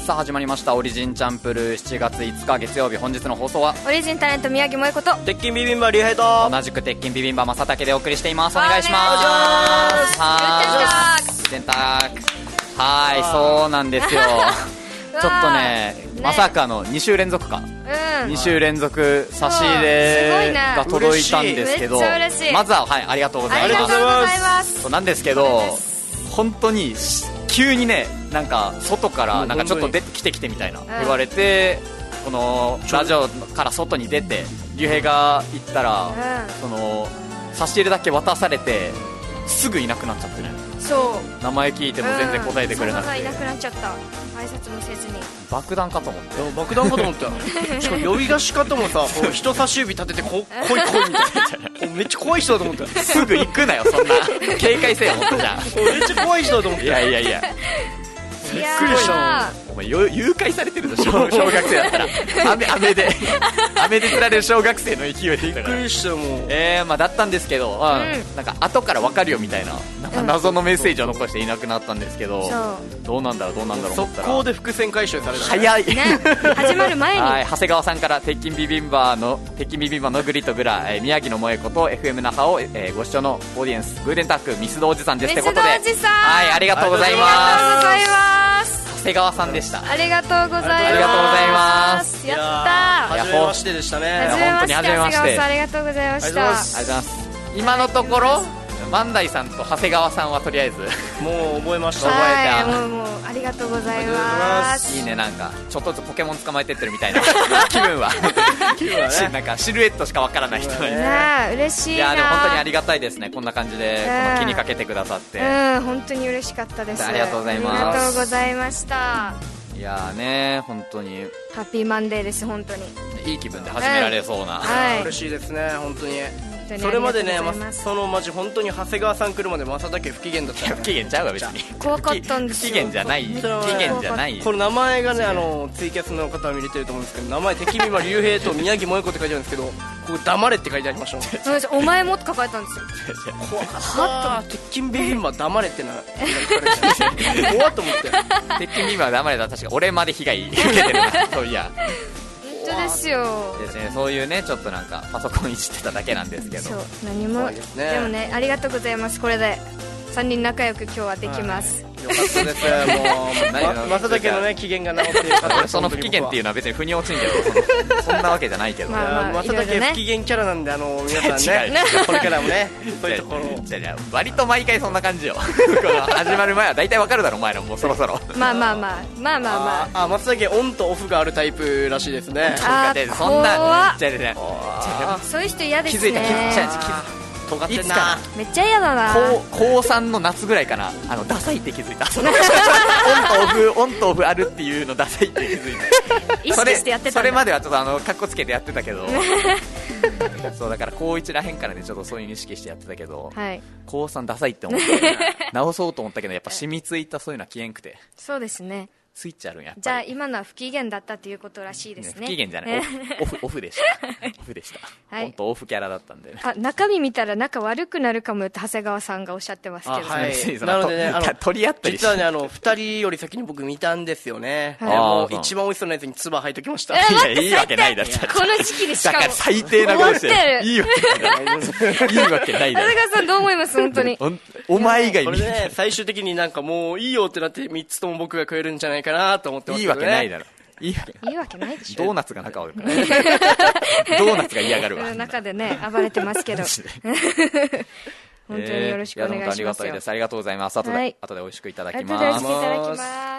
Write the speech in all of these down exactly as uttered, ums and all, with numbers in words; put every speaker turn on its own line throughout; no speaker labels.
さあ始まりましたオリジンチャンプルーしちがついつか月曜日、本日の放送は
オリジンタレント宮城萌子と
鉄筋ビビンバリュウヘイと
同じく鉄筋ビビンバ正竹でお送りしています。お願いします。
はーい、
ルテンタークはい、そうなんですよちょっとね、
ね
まさかのに週連続か、
うん、
に週連続差し入れが届いたんですけど、
めっちゃ嬉しい。
まずは、はい、ありがとうございます。
ありがとうございます。
そうなんですけど、本当に急にね、なんか外からなんかちょっと出てきてきてみたいな言われて、このラジオから外に出て竜兵が行ったら、その差し入れだけ渡されてすぐいなくなっちゃってね。
そう
名前聞いても全然答えてくれなくて、
うん、いなくなっちゃった。挨拶もせずに
爆弾かと思って。
爆弾かと思ったしかも呼び出し方もさ、こう人差し指立ててこ来い来いみたいなめっちゃ怖い人だと思った
すぐ行くなよ、そんな警戒せよ、本当じゃん
めっちゃ怖い人だと思った。
いやいやいや
びっ
くりした。
お前誘拐されてるでしょ小学生だったら雨雨で雨で釣られる小学生の勢いで
びっくりした。もう
えーまあだったんですけど、うん、なんか後から分かるよみたいな、なんか謎のメッセージを残していなくなったんですけど、どうなんだろうどうなんだろう思ったら
速攻で伏線回収された、ね、
早い、
ね、始まる前に
はい長谷川さんから鉄筋ビビンバの鉄筋ビビンバのグリとグラ、えー、宮城の萌子と エフエム 那覇を、えー、ご視聴のオーディエンスグーデンタックミスドおじさんですってことで、
ミスドおじさん、
はい、ありがとうございます。
ありがとうございます。
長谷川さんでした。
ありがとうございます。
ありがとうございます。
やったー。
初めましてでしたね。
初めまして、
本当に初めまして。
長谷川さんありがとうございました。
ありがとうございます。今のところ万代さんと長谷川さんはとりあえず
もう覚えました。
覚えた。
はい、もうもうありがとうございます。
いいね、なんかちょっとずつポケモン捕まえてってるみたいな気分は気分はね、なんかシルエットしかわからない人ね。
ね、嬉しいな。
いやでも本当にありがたいですね、こんな感じでこの気にかけてくださって。
うん、本当に嬉しかったです。
ありがとうございます。
ありがとうございました。
いやーね、本当に
ハッピーマンデーです。本当に
いい気分で始められそうな、
はい、
嬉しいですね、本当に。
そ
れまでね、ま、そのマジ本当に長谷川さん来るまで正竹不機嫌だった。
不機嫌ちゃうわ別に。
怖かったんですよ。
不機嫌じゃない。不機嫌じゃない。
この名前がね、あのツイキャスの方は見れてると思うんですけど、名前敵見ま竜兵と宮城萌子って書いてあるんですけど、ここ黙れって書いてありました。
お前もって書かれたんですよ。
怖かった。鉄筋ビビンバ黙れってな怖っと思って。
鉄筋ビビンバ黙れたら確か俺まで被害受けてるなそういや
本当ですよ。
ですね、そういうね、ちょっとなんかパソコンいじってただけなんですけど、
そう何も で,、ね、でもね、ありがとうございます。これでさんにん仲良く今日はできます、
はい、よかったですもう正竹のね機嫌が治ってよかった。
その不機嫌っていうのは別に腑に落ちんけどそんなわけじゃないけど、
まあまあ、
正竹不機嫌キャラなんで、あの皆さんねこれからもねそういうところ
割と毎回そんな感じよこの始まる前は大体わかるだろお前らもうそろそろ
まあまあまあまあまあまあ
あ正竹オンとオフがあるタイプらしいですね。
あ
そんな
じゃあそういう人嫌ですね。
気づいた気づいた尖ってんな。
めっちゃ嫌だな。
高さんの夏ぐらいかな、あのダサいって気づいたオンとオフオンとオフあるっていうのダサいって気づいた
意識してやってたんだ。
それ、それまではちょっとあのカッコつけてやってたけどそうだから高いちらへんからねちょっとそういう意識してやってたけど、
はい、
高さんダサいって思って直そうと思ったけどやっぱ染みついたそういうのは消えんくて。
そうですね、
スイッチあるんやっぱり。
じゃあ今のは不機嫌だったということらしいですね。
不機嫌じゃないオフオフでしたオフでした、はい、本当オフキャラだったんで、ね、
あ中身見たら仲悪くなるかもよって長谷川さんがおっしゃってますけど、
はい、なのでね、あの
取り合ったり
実はね、あのふたりより先に僕見たんですよね、はい、もう一番美味しそうなやつに唾吐いときました。
いやいいわけないだって
この時期でしかも
だから最低なことしていいわけないいいわけないだろ。
長谷川さんどう思います本当に
お前以外に
これね最終的になんかもういいよってなってみっつとも僕が食えるんじゃないかなと思ってますけどね。
いいわけないだろ。いいわけ
いいわけないでしょ。
ドーナツが中をドーナツが嫌がるわ
中でね暴れてますけど本当によろしくお願いしますよ。えー、いや本当ありがたいです。
ありがとうございます。後で、はい、後で美味しくいただきます。
後で美味しくいただきます。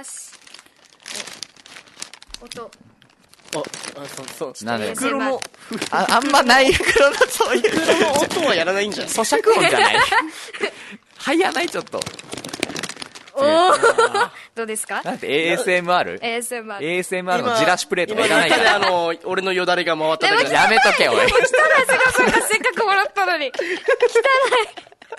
音
あ、そうそう。
なんで
袋の
あ, あんまない袋のそういう
袋の音はやらないんじゃない。
咀嚼音じゃないはいやないちょっと
おーどうですか。
なんて エーエスエムアール
エーエスエムアール
エーエスエムアール のじらしプレートがいらないか
ら。今あの俺のよだれが回っただけで
やめとけおい。
汚い長谷川さんがせっかくもらったのに汚い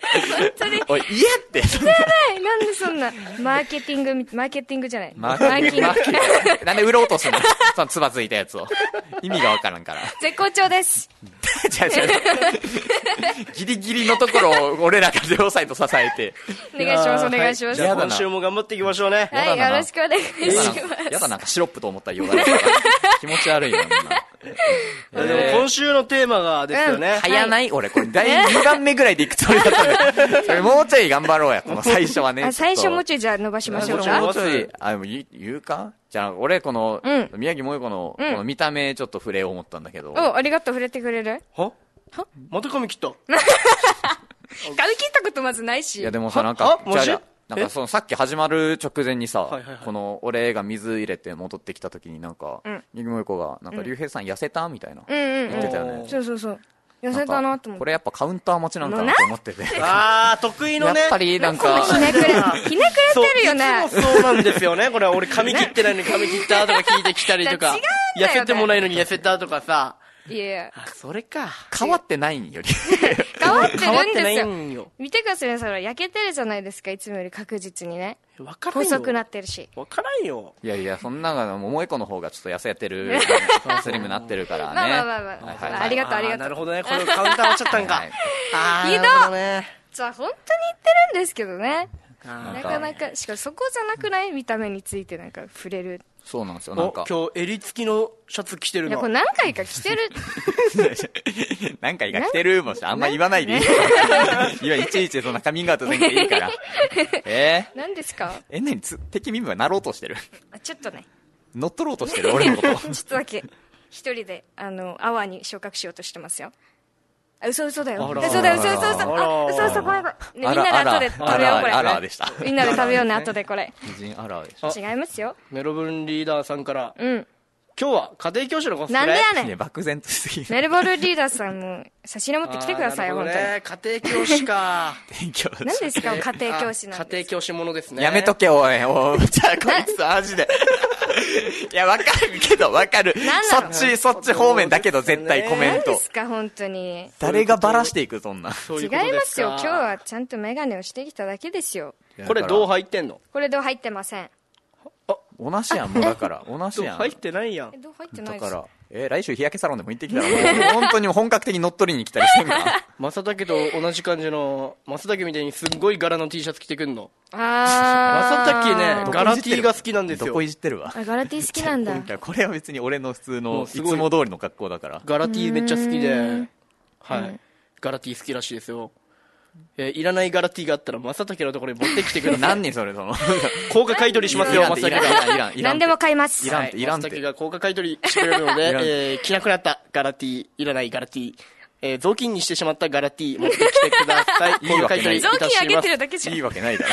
本当に
おい言えって
知らないなんでそんなマーケティングみマーケティングじゃない
マーケティング
マーケティング
なんで売ろうとするのそのつばついたやつを意味がわからんから
絶好調です
じゃあじゃあギリギリのところを俺らが両サイド支えて
お願いしますお願いします、
じゃあ今週も頑張っていきましょうね。
はいよろしくお願いします
やだなんかシロップと思ったら言われたから気持ち悪いなみんな。
でも今週のテーマがですよね、
うん
早ない、俺これだいにばんめぐらいでいくつもりだったんでそれもうちょい頑張ろうやこの最初はね
あ最初もう
ち
ちょいじゃあ伸ばしましょう
ょっと
か
もうちょいあでも言う言うかじゃあ俺この、
うん
宮城萌子のこの見た目ちょっと触れよう思ったんだけど、
おありがとう触れてくれる
はまた髪切った
髪切ったことまずないし
いやでもさなん
は
か
マジ
じゃあなんかそのさっき始まる直前にさ、
はいはいはい
この俺が水入れて戻ってきた時になんか、
うん
みぎもえこがなんか竜兵さん痩せたみたいな、
うんうんうん
言ってたよね。
そうそうそう痩せたなと思って
これやっぱカウンター待ちなんかなと思ってて。
あー得意のね
やっぱりなんか
ひねくれひねくれてるよね
そういつもそうなんですよね。これ俺髪切ってないのに髪切ったとか聞いてきたりとか
違うんだよね
痩せてもないのに痩せたとかさ、
いや
あそれか
変わってないんより。
変わって
変わってない
るんですよ
んよ。
見てくださいねそれ焼けてるじゃないですかいつもより確実にね
わからんよ
細くなってるし
わからんよ。
いやいやそんなのももえこの方がちょっと痩せてるスリムなってるからね。
まあまあまあまあ
はいはいはい
ありがとうありがとう
なるほどね。これをカウンター終わっちゃったんか
はい。
あー
ひどっ
なるほどね。
じゃあ本当に言ってるんですけどね
あ
なかなかしかもそこじゃなくない見た目についてなんか触れる
そうなんですよ
ーお
なんか
今日襟付きのシャツ着てるな
いやこれ何回か着てる
何回か来てるもんしあんま言わないでいいいやいちいちそんなカミングアウトせんでいいからえー、
何ですか
え何つ敵身分はなろうとしてる
あちょっとね
乗っ取ろうとしてる俺のこと
ちょっとだけ一人であのアワーに昇格しようとしてますよあ嘘嘘だよ
あら
嘘だよ嘘嘘嘘
あら
あ嘘嘘ごめんごめんねみん
あ
な
ら
で後で食べようこれ
あらあらでした
みんなで食べようね後でこれ
美人あらでしょ
あ
違いますよ
メロブルンリーダーさんから
うん
今日は家庭教師のコスプレ
なんでやねん
いや漠然としすぎる
メルボルンリーダーさんも差し入れ持ってきてくださいよ
あー
本当に
なるほどね家庭教師か
勉強
何ですか家庭教師なんて
あ家庭教師ものですね。
やめとけおいおいじゃあこいつマジでいやわかるけどわかる
なんなの
そっちそっち方面だけど絶対コメント
何ですか本当に
誰がバラしていくそんな
そういう
違い
ことでか
ますすよ今日はちゃんとメガネをしてきただけですよ
これどう入ってんの？
これどう入ってません
同じやんもうだから同じやん
入ってないやん
え。どう入ってないです
だからえ来週日焼けサロンでも行ってきたらもう本当に本格的に乗っ取りに来たりしてんか
正竹と同じ感じの正竹みたいにすっごい柄の T シャツ着てくんの。
あー
正竹ね
どこ
柄 T が好きなんですよ
どこ。いじってるわ
あガラティ好きなんだ
いやこれは別に俺の普通
も
のいつ
うすごい
も通りの格好だから
柄 T めっちゃ好きで、はい。柄 T 好きらしいですよ。えーいらない柄 T があったら正竹のところに持ってきてください。
何人それその
高価買い取りしますよ、
いらんっていらん
正竹が。
いらんいらんいらんって
何でも買います
いらんっていらんって
正竹が高価買い取りしてくれるので、
いらん
えー着なくなった柄 T、いらない柄 T、えー雑巾にしてしまった柄 T 持ってきてください。
いいわけない
高価買い取りい
雑
たします
巾あげて。るだけじゃん
いいわけないだろ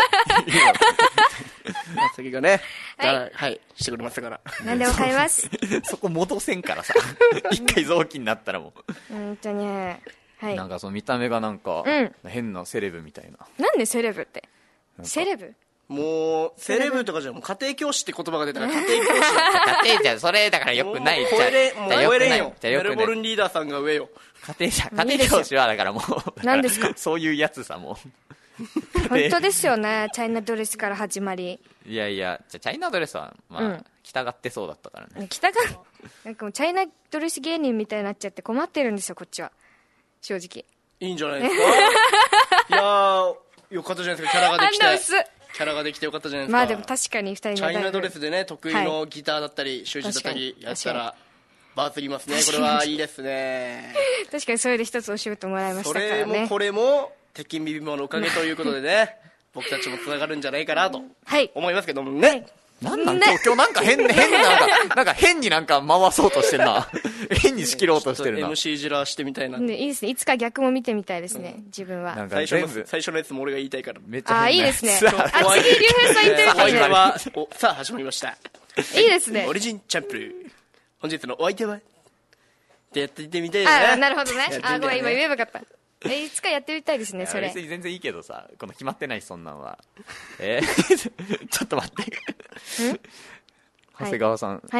正竹がね、
はい
柄はい、してくれましたから。
何でも買います
そこ戻せんからさ一回雑巾になったらも
本当には
う
い
なんかその見た目がなんか
うん
変なセレブみたいな
なんでセレブってセレブ
もう、セレブとかじゃもう家庭教師って言葉が出たから家庭教師だ。
家庭じゃそれだからよくない
もう超えれん、もう超えれんよ。
じゃあよくない
メルボルンリーダーさんが上よ。
家庭じゃ家庭教師はだからもう
何ですか
そういうやつさも
本当ですよねチャイナドレスから始まり
ういやいやじゃあチャイナドレスはまあ、
うん
着たがってそうだったからね
北がなんかもうチャイナドレス芸人みたいになっちゃって困ってるんですよこっちは正直
いいんじゃないですか。いやー、よかったじゃないですか、キャラができて。
あんな薄っ
キャラができてよかったじゃないですか。
まあでも確かに二人
チャイナドレスでね、得意のギターだったり、習字だったり
確かに
やったら、バズりますね。これはいいですね。
確かにそれで一つお仕事もらいまし
そ
たからね
れもこれも、鉄筋ビビマのおかげということでね、僕たちもつながるんじゃないかなと
はい
思いますけどもね。
なんなん
ね
今日今日なんか変変ななんかなんか変になんか回そうとしてんな変に仕切ろうとしてるな
エムシー ジラーしてみたいな。
ねいいですねいつか逆も見てみたいですね自分は
なんか
最初の
全部
最初のやつも俺が言いたいから。
めっちゃ変な
あいいですね
さ
あ次竜兵さん言ってる
お相手
か
は、おさあ始まりました。
いいですね
オリジンチャンプルー。本日のお相手はってやってみてみたいですね。
あなるほどね
やってみたい
あごめん今言えばよかったえいつかやってみたいですねそれ
別に全然いいけどさこの決まってないしそんなんはえーちょっと待って長谷川さん、
はい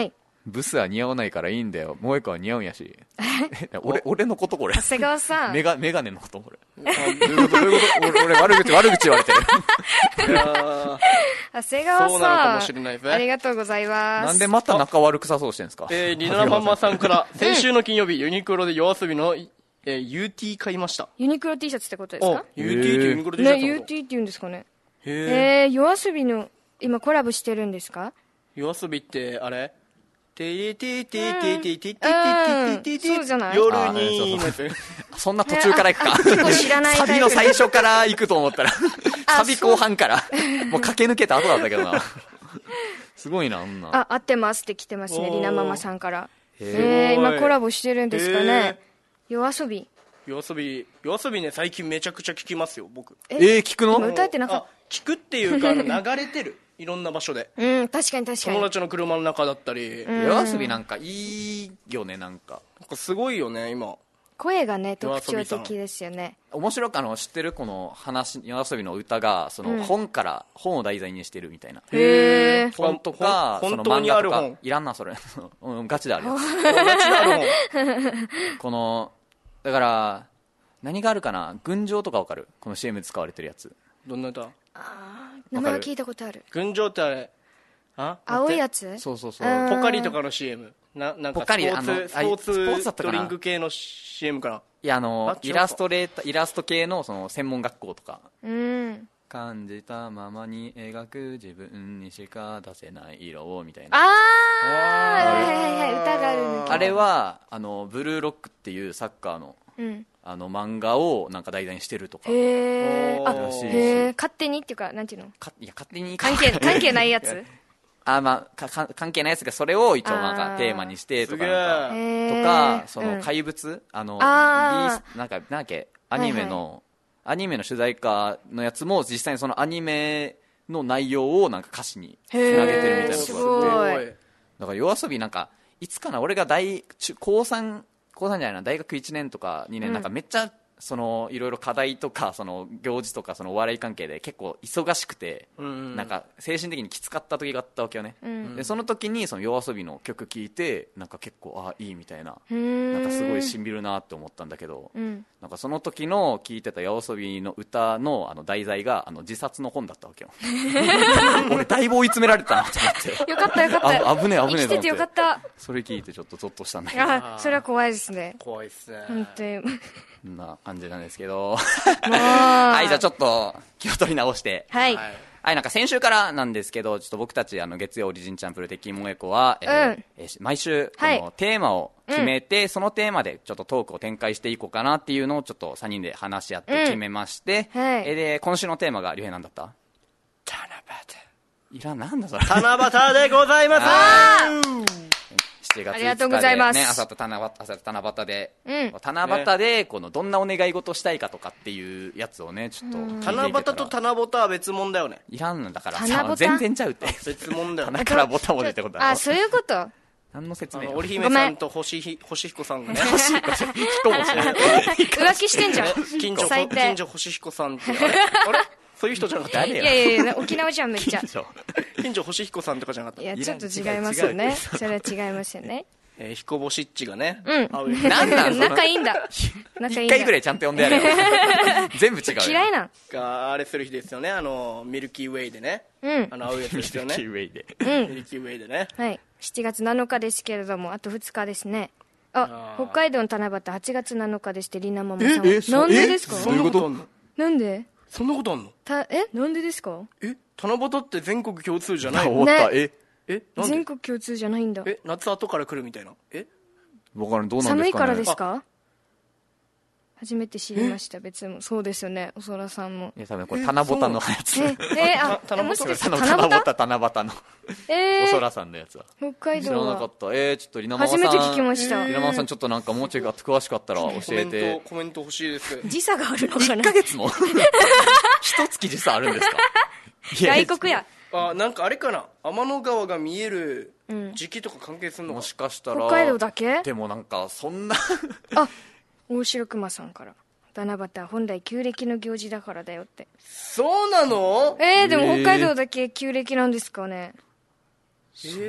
ブスは似合わないからいいんだよ、萌子は似合うんやし俺俺のことこれ、
長谷川さん
メガメガネのことこれどういうことどういうこと俺俺悪口悪口言われてる
いやー
長谷川
そうなのか
さん
もしれないぜ
ありがとうございます
なんでまた仲悪くさそうしてんですか。
えー、リナママさんから先週の金曜日ユニクロで夜遊びの、えー、ユーティー 買いました。
ユニクロ T シャツってことです
お
か。
ユーティー ってユニクロ T シャツ
ね、
のこと
ユーティー って言うんですかね。
へー
えー、夜遊びの今コラボしてるんですか。
夜遊びってあれてててててててててて
そうじゃない
夜
あ
に
そうそうそんな途中から行くか
結構知らないタイプ
サビの最初から行くと思ったらサビ後半からもう駆け抜けた後だったけどなすごいな、女。
あ、合ってますって来てますね、
おー
りなママさんから。
へ
えー、今コラボしてるんですかね。夜遊び。
夜遊び夜遊びね最近めちゃくちゃ聞きますよ僕。
えー、聞く
今
の
歌えてなかっ
あ聞くっていうかあの流れてるいろんな場所で
た。うん、確かに確かに。
友達の車の中だったり、なん
夜遊びなんかいいよね、なんか。
かすごいよね今。
声がね、特徴
夜遊びさん
的ですよね。
面白くあの知ってるこの話、夜遊びの歌がその本から、本を題材にしてるみたいな。
へー。
本とか、
ほん
その
本当にある
漫画とか
本
いらんなそれうんガチであるよ
友達のある本
このだから何があるかな、群青とかわかる、この シーエム で使われてるやつ。
どんな歌？
名前は聞いたことある。
群青ってあれあ
青いやつ。
そうそうそう。
うん
ポカリとかの シーエム な, なんか
ポカリ
スポーツ
あの
スポー
あスポーツだ
ツド
ったかな
リンク系の シーエム かな。
いやあの
あ違うか
イラストレータイラスト系のその専門学校とか、
うん。
感じたままに描く自分にしか出せない色をみたいな。
あー、はいはいはい、歌があるんだけど。
あれはあのブルーロックっていうサッカーの
うん。
あの漫画をなんか題材にしてるとか。
へー。あ、
らしいです
へー。勝手にっていうか、なんていうの、
かいや勝手に
関係、関係ないやつ。
あ、まあ、かか関係ないやつがそれを一応なん
あー
かテーマにしてとか
すげ
なんか
え
へー
とか、そ
うん
の怪物、あの
あー
ビースなんかなんだっけアニメの、アニメの主題歌のやつも実際にそのアニメの内容をなんか歌詞につなげてるみたいな
へー
とこがあって、
すごい
だから夜遊びなんかいつかな、俺が大中高三高三じゃないな、大学いちねんとかにねん、
うん
なんかめっちゃそのいろいろ課題とかその行事とかそのお笑い関係で結構忙しくて、
うんうん
なんか精神的にきつかった時があったわけよね、
うん
でその時にその夜遊びの曲聴いてなんか結構あいいみたいな、
うーん。
なんかすごいしんびるなって思ったんだけど、
うん。
なんかその時の聴いてた夜遊びの歌のあの題材があの自殺の本だったわけよ俺だいぶ追い詰められてたなと思って
よかったよかった。
あ危ねえ危ねえと思って
生きててよかった。
それ聞いてちょっとゾッとしたんだけど
あ、それは怖いですね。
怖いっすね。
本当に。もう。
そんな感じなんですけどはいじゃあちょっと気を取り直して
はい。
はい
はい、なんか先週からなんですけど、ちょっと僕たちあの月曜オリジンチャンプル的萌え子は、えー
うん
えー毎週こ
はい
のテーマを決めて、そのテーマでちょっとトークを展開していこうかなっていうのをちょっとさんにんで話し合って決めまして、
うんはい
えーで今週のテーマが竜兵なんだった
七
いらんなんだそれ
夕七夕でございます。
しちがつ
ありがとうございます
ね、あさって七夕、あさって七夕で、
うん
七夕でこのどんなお願い事したいかとかっていうやつをねちょっと聞いていけたら
七夕と七夕は別物だよね。
いらんのだから
七夕
さ全然ちゃうって
別物だよね
棚。からボタンを出てことだろ
あ、そういうこと
何の説
あの
明よ
織姫さんと星ひ星彦さんがね。
引っ込もしない
浮気してんじゃん。
近所
最低
近所星彦さんってあれあれそういう人じゃなかった。
い
誰よ
やいやいや、沖縄じゃん、めっちゃ。
近所
近所星彦さんとかじゃなかった。
いや、
いらん
ちょっと違いますよ
違う違
ね。
う
それは違いますよね。
えー、彦星っちがね。
うん
会うよ
なんなんその
仲いいんだ。仲いいんだ。
一回ぐらいちゃんと呼んでやれよ全部違うよ
嫌いなん。
があれする日ですよね。あのミルキーウェイでね。
うん
あの会うやつですよね。
キーウェイで
うん
ミルキーウェイでね。
はい。しちがつなのかですけれども、あとふつかですね。あ、北海道の七夕はちがつなのかでして、りなママさんは。
ええそ
なんでですか
え
そんなことあんの？
なんで
そんなことあんの？
た、えなんでですか
え、七夕って全国共通じゃない
終
の？
わったえ
え、なんで？
全国共通じゃないんだ。
え、夏後から来るみたいな。え、
わからんどうなんですかね
寒いからですか？初めて知りました。別もそうですよね、おそらさんも。
いや多分これ七夕のやつ
え、え、あ、
た七夕
もしかして
七夕
七夕
七夕七夕の
えー、
おそらさんのやつは
北海
知ら
道は
なかったえー、ちょっとりなママさん
初めて聞きました。
りなママさんちょっとなんかもうちょい詳しかったら教
コメン
えて
ト、コメント欲しいです。
時差があるのか
1
な
ヶ月も一月時差あるんですかいや
外国や。
あ、なんかあれかな。天の川が見える
うん
時期とか関係するのか
もしかしたら
北海道だけ
でもなんかそんな
あ、大城熊さんから。七夕は本来旧暦の行事だからだよって。
そうなの？
えー、でも
えー
北海道だけ旧暦なんですかね。
えー、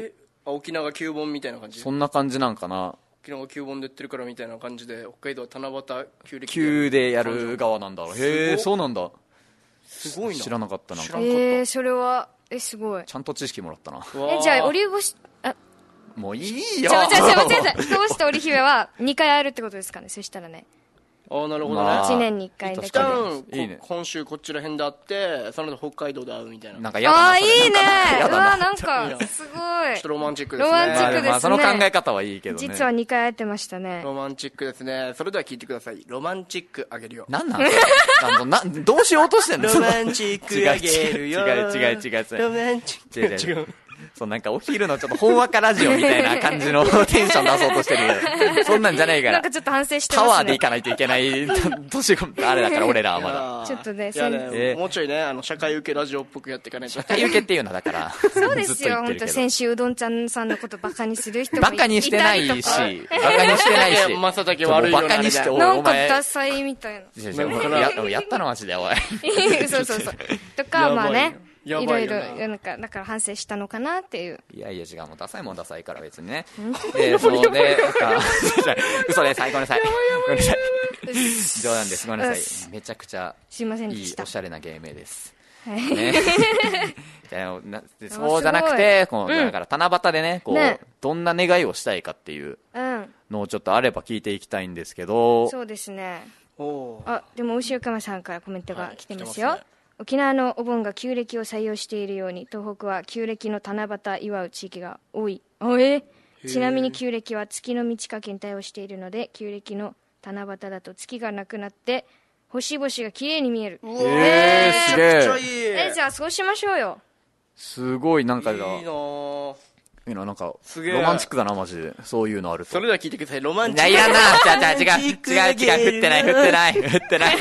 あ沖縄旧盆みたいな感じ。
そんな感じなんかな。
沖縄旧盆でやってるからみたいな感じで、北海道は七夕旧暦
旧でやる側なんだ。へえ、そうなんだ。
すごいな。
知らなかったな。
知らんかった。
えー、それはえすごい。
ちゃんと知識もらったな。
えじゃあオリーブ干しあ
もういいよ。
じゃあじゃあじゃあじゃあじゃあ人干しと織姫はにかい会えるってことですかね。そしたらね。
ああなるほどね、
まあ
いちねんにいっかいだけ
一
で。
旦
いいね
今週こちら辺で会ってその後北海道で会うみたいな。
なんかやだな。
ああいいね。
やだな
うわなんかすご
ちょっ
い
とロマンチックですね。
ロマンチックですね
まあその考え方はいいけどね。
実はにかい会えてましたね。
ロマンチックですね。それでは聞いてください。ロマンチックあげるよ。
なんなんあのなどうしようとしてんの。
ロマンチックあげるよ。
違う違う違う違う
ロマンチック
違う違うそうなんかお昼のちょっとほんわかラジオみたいな感じのテンション出そうとしてる。そんなんじゃないから
なんか。ちょっと反省してますね。
タワーで行かないといけない年があれだから俺らはまだ。
ちょっとね
いやね、
えー
もうちょいねあの社会受けラジオっぽくやっていかないと。
体受けっていうのだから
そうです
ずっと言
よ。
ってるけど
本当先週うどんちゃんさんのことバカにする人もい
バカにしてないし
いたりとか
バカにしてないし
いや正竹悪いよな
バカにしておい
なんか
お前
ダサいみたいな。
いやいやややったのマジでおい
そうそうそう。とか、
やばい
まあね、
や
いろい
ばいよな
ろ、なんか、だから反省したのかなっていう。
いやいや違うもうダサいもんダサいから別にねでそのでなんか嘘ですはいごめんなさいごめんなさい冗談ですごめんなさいめちゃくちゃ
すいませんで
いい
した。
おしゃれな芸名です
はい
ねじゃあなそうじゃなくてこうだから七夕でねこう
ね
どんな願いをしたいかっていう
うん。
のをちょっとあれば聞いていきたいんですけど
そうですね。
おー
あ、でも、牛岡さんからコメントが来てますよ。
はい来てますね
沖縄のお盆が旧暦を採用しているように、東北は旧暦の七夕祝う地域が多い。あえちなみに旧暦は月の満ち欠けに対応しているので、旧暦の七夕だと月がなくなって、星々が綺麗に見える。
えーすげ
めっちゃい
え
い。
え、じゃあそうしましょうよ。
すごいなんか
いいなぁ。
いいななんか
すげえ
ロマンチックだなマジでそういうのあると
それでは聞いてください。ロマン
い
チック。
やいらんな違う違う違う違う違う振ってない振ってない振ってない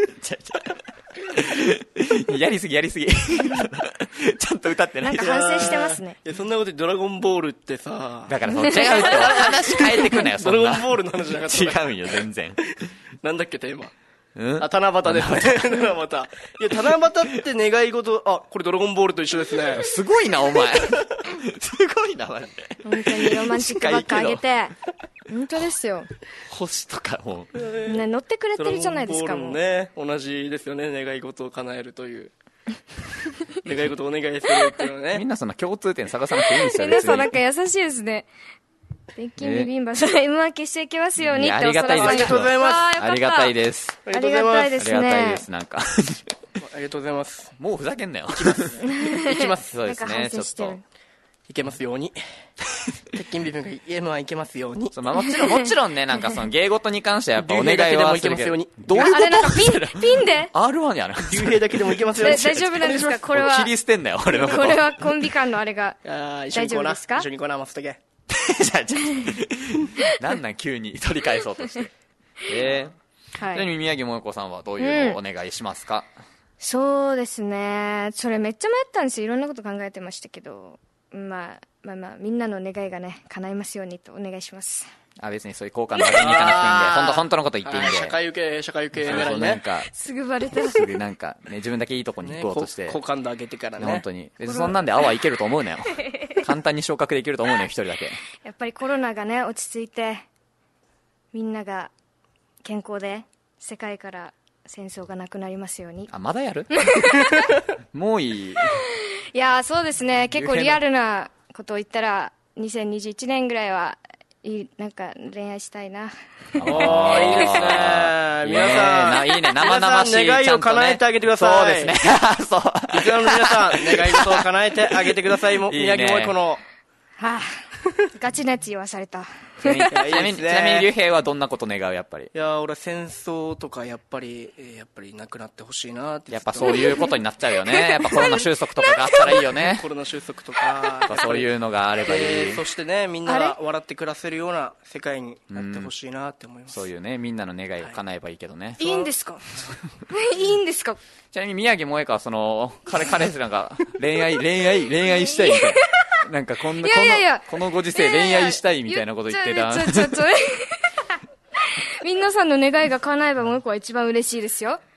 違う違うやりすぎやりすぎちゃんと歌ってな
ないんか反省してますね。
いや、そんなことでドラゴンボールってさ、
だからその違うって話変えてくなよそ
ド
んな
ラゴンボールの話じゃなかった。
違うよ全然
なんだっけ、テーマ。
うん
あ、七夕ですね。七夕。いや、七夕って願い事、あ、これドラゴンボールと一緒ですね。
すごいなお前すごいなマジで
本当にロマンチックばっかあげて。本当ですよ。
星とかもう
ね、乗ってくれて
ドラゴン
るじゃないですか、
ボール
もう。
もね、同じですよね。願い事を叶えるという。願い事をお願いするっていうのはね。
みんなそんな共通点探さなくていいんですよ
皆さんなん
別に
か優しいですね。鉄筋ビビンバさん、エムワン 消していきますようにって
いやありがたいです
おそらく
ありがとうございます
あーよかった
ありがたいです
あ
ありがたいで
あ
すね。
りがたいですなんか
ありがとうございます。
もうふざけんなよ
いきます。
そうです
なんか反
ねちょっと
省してる。
いけますように。鉄筋ビビンが エムワン いけますように。
そうまあ、もちろん、もちろんね、なんかその芸事に関してはやっぱお願い
竜兵だけでも
はいするけど
けますように。
どういうこ
あれなんかピン、ピンで
と アールワン やな。
竜兵だけでもいけますように。
だ大丈夫なんですかこれは
切。り捨てんなよ、俺のこと。
これはコンビ間のあれが。
あー一緒に行こうな。
大丈夫ですか
一緒に行こうな、松茸。
じゃあじゃあなんなん急に取り返そうとして。えー、ちな
はい。
みに宮城萌子さんはどういうのをお願いしますか、
そうですね。それめっちゃ迷ったんですよ。いろんなこと考えてましたけど。まあ、まあまあ、みんなの願いがね、叶いますようにとお願いします。
あ、別にそういう効果のあれに行かなくていいんで、本当本当のこと言っていいんで。
はい社会受け、社会受け
そうそ
狙いね。
うなんか、
すぐバレた。
すぐなんか、ね、自分だけいいとこに行
ね
こうとして。
好感度上げてからね。
本当に。別にそんなんで泡いけると思うなよ。簡単に昇格できると思うなよ、一人だけ。
やっぱりコロナがね、落ち着いて、みんなが健康で、世界から戦争がなくなりますように。
あ、まだやるもういい。
いやー、そうですね。結構リアルなことを言ったら、にせんにじゅういちねんぐらいは、いい、なんか恋愛したいな。
おー、いいですね。皆さん、
いいね、いいね生々しい。
皆さん願いを叶えてあげてください。
そうですね。そう。
リスナーの皆さん、願い事を叶えてあげてください。も
いいね
宮城萌子の。
はあ、ガチなやつ言わされた。
ちなみに、ちなみに、
いいですね
ちなみに、竜兵はどんなこと願う、やっぱり。
いやー、俺戦争とかやっぱり、えーやっぱりなくなってほしいなって。
やっぱそういうことになっちゃうよね。やっぱコロナ収束とかがあったらいいよね。
コロナ収束と
やっ
か。
ぱそういうのがあればいい。
えーそしてね、みんなが笑って暮らせるような世界になってほしいなって思います。
そういうね、みんなの願いを叶えばいいけどね。
いいんですかいいんですか
ちなみに宮城萌子はその、彼、彼氏なんか、恋愛、恋愛、恋愛したいみたいな。なんかこんな、
いやいやいや
この、このご時世恋愛したいみたいなこと言ってた。
ちょ、ちょ、ちょ、皆さんの願いが叶えばもう一個は一番嬉しいですよ。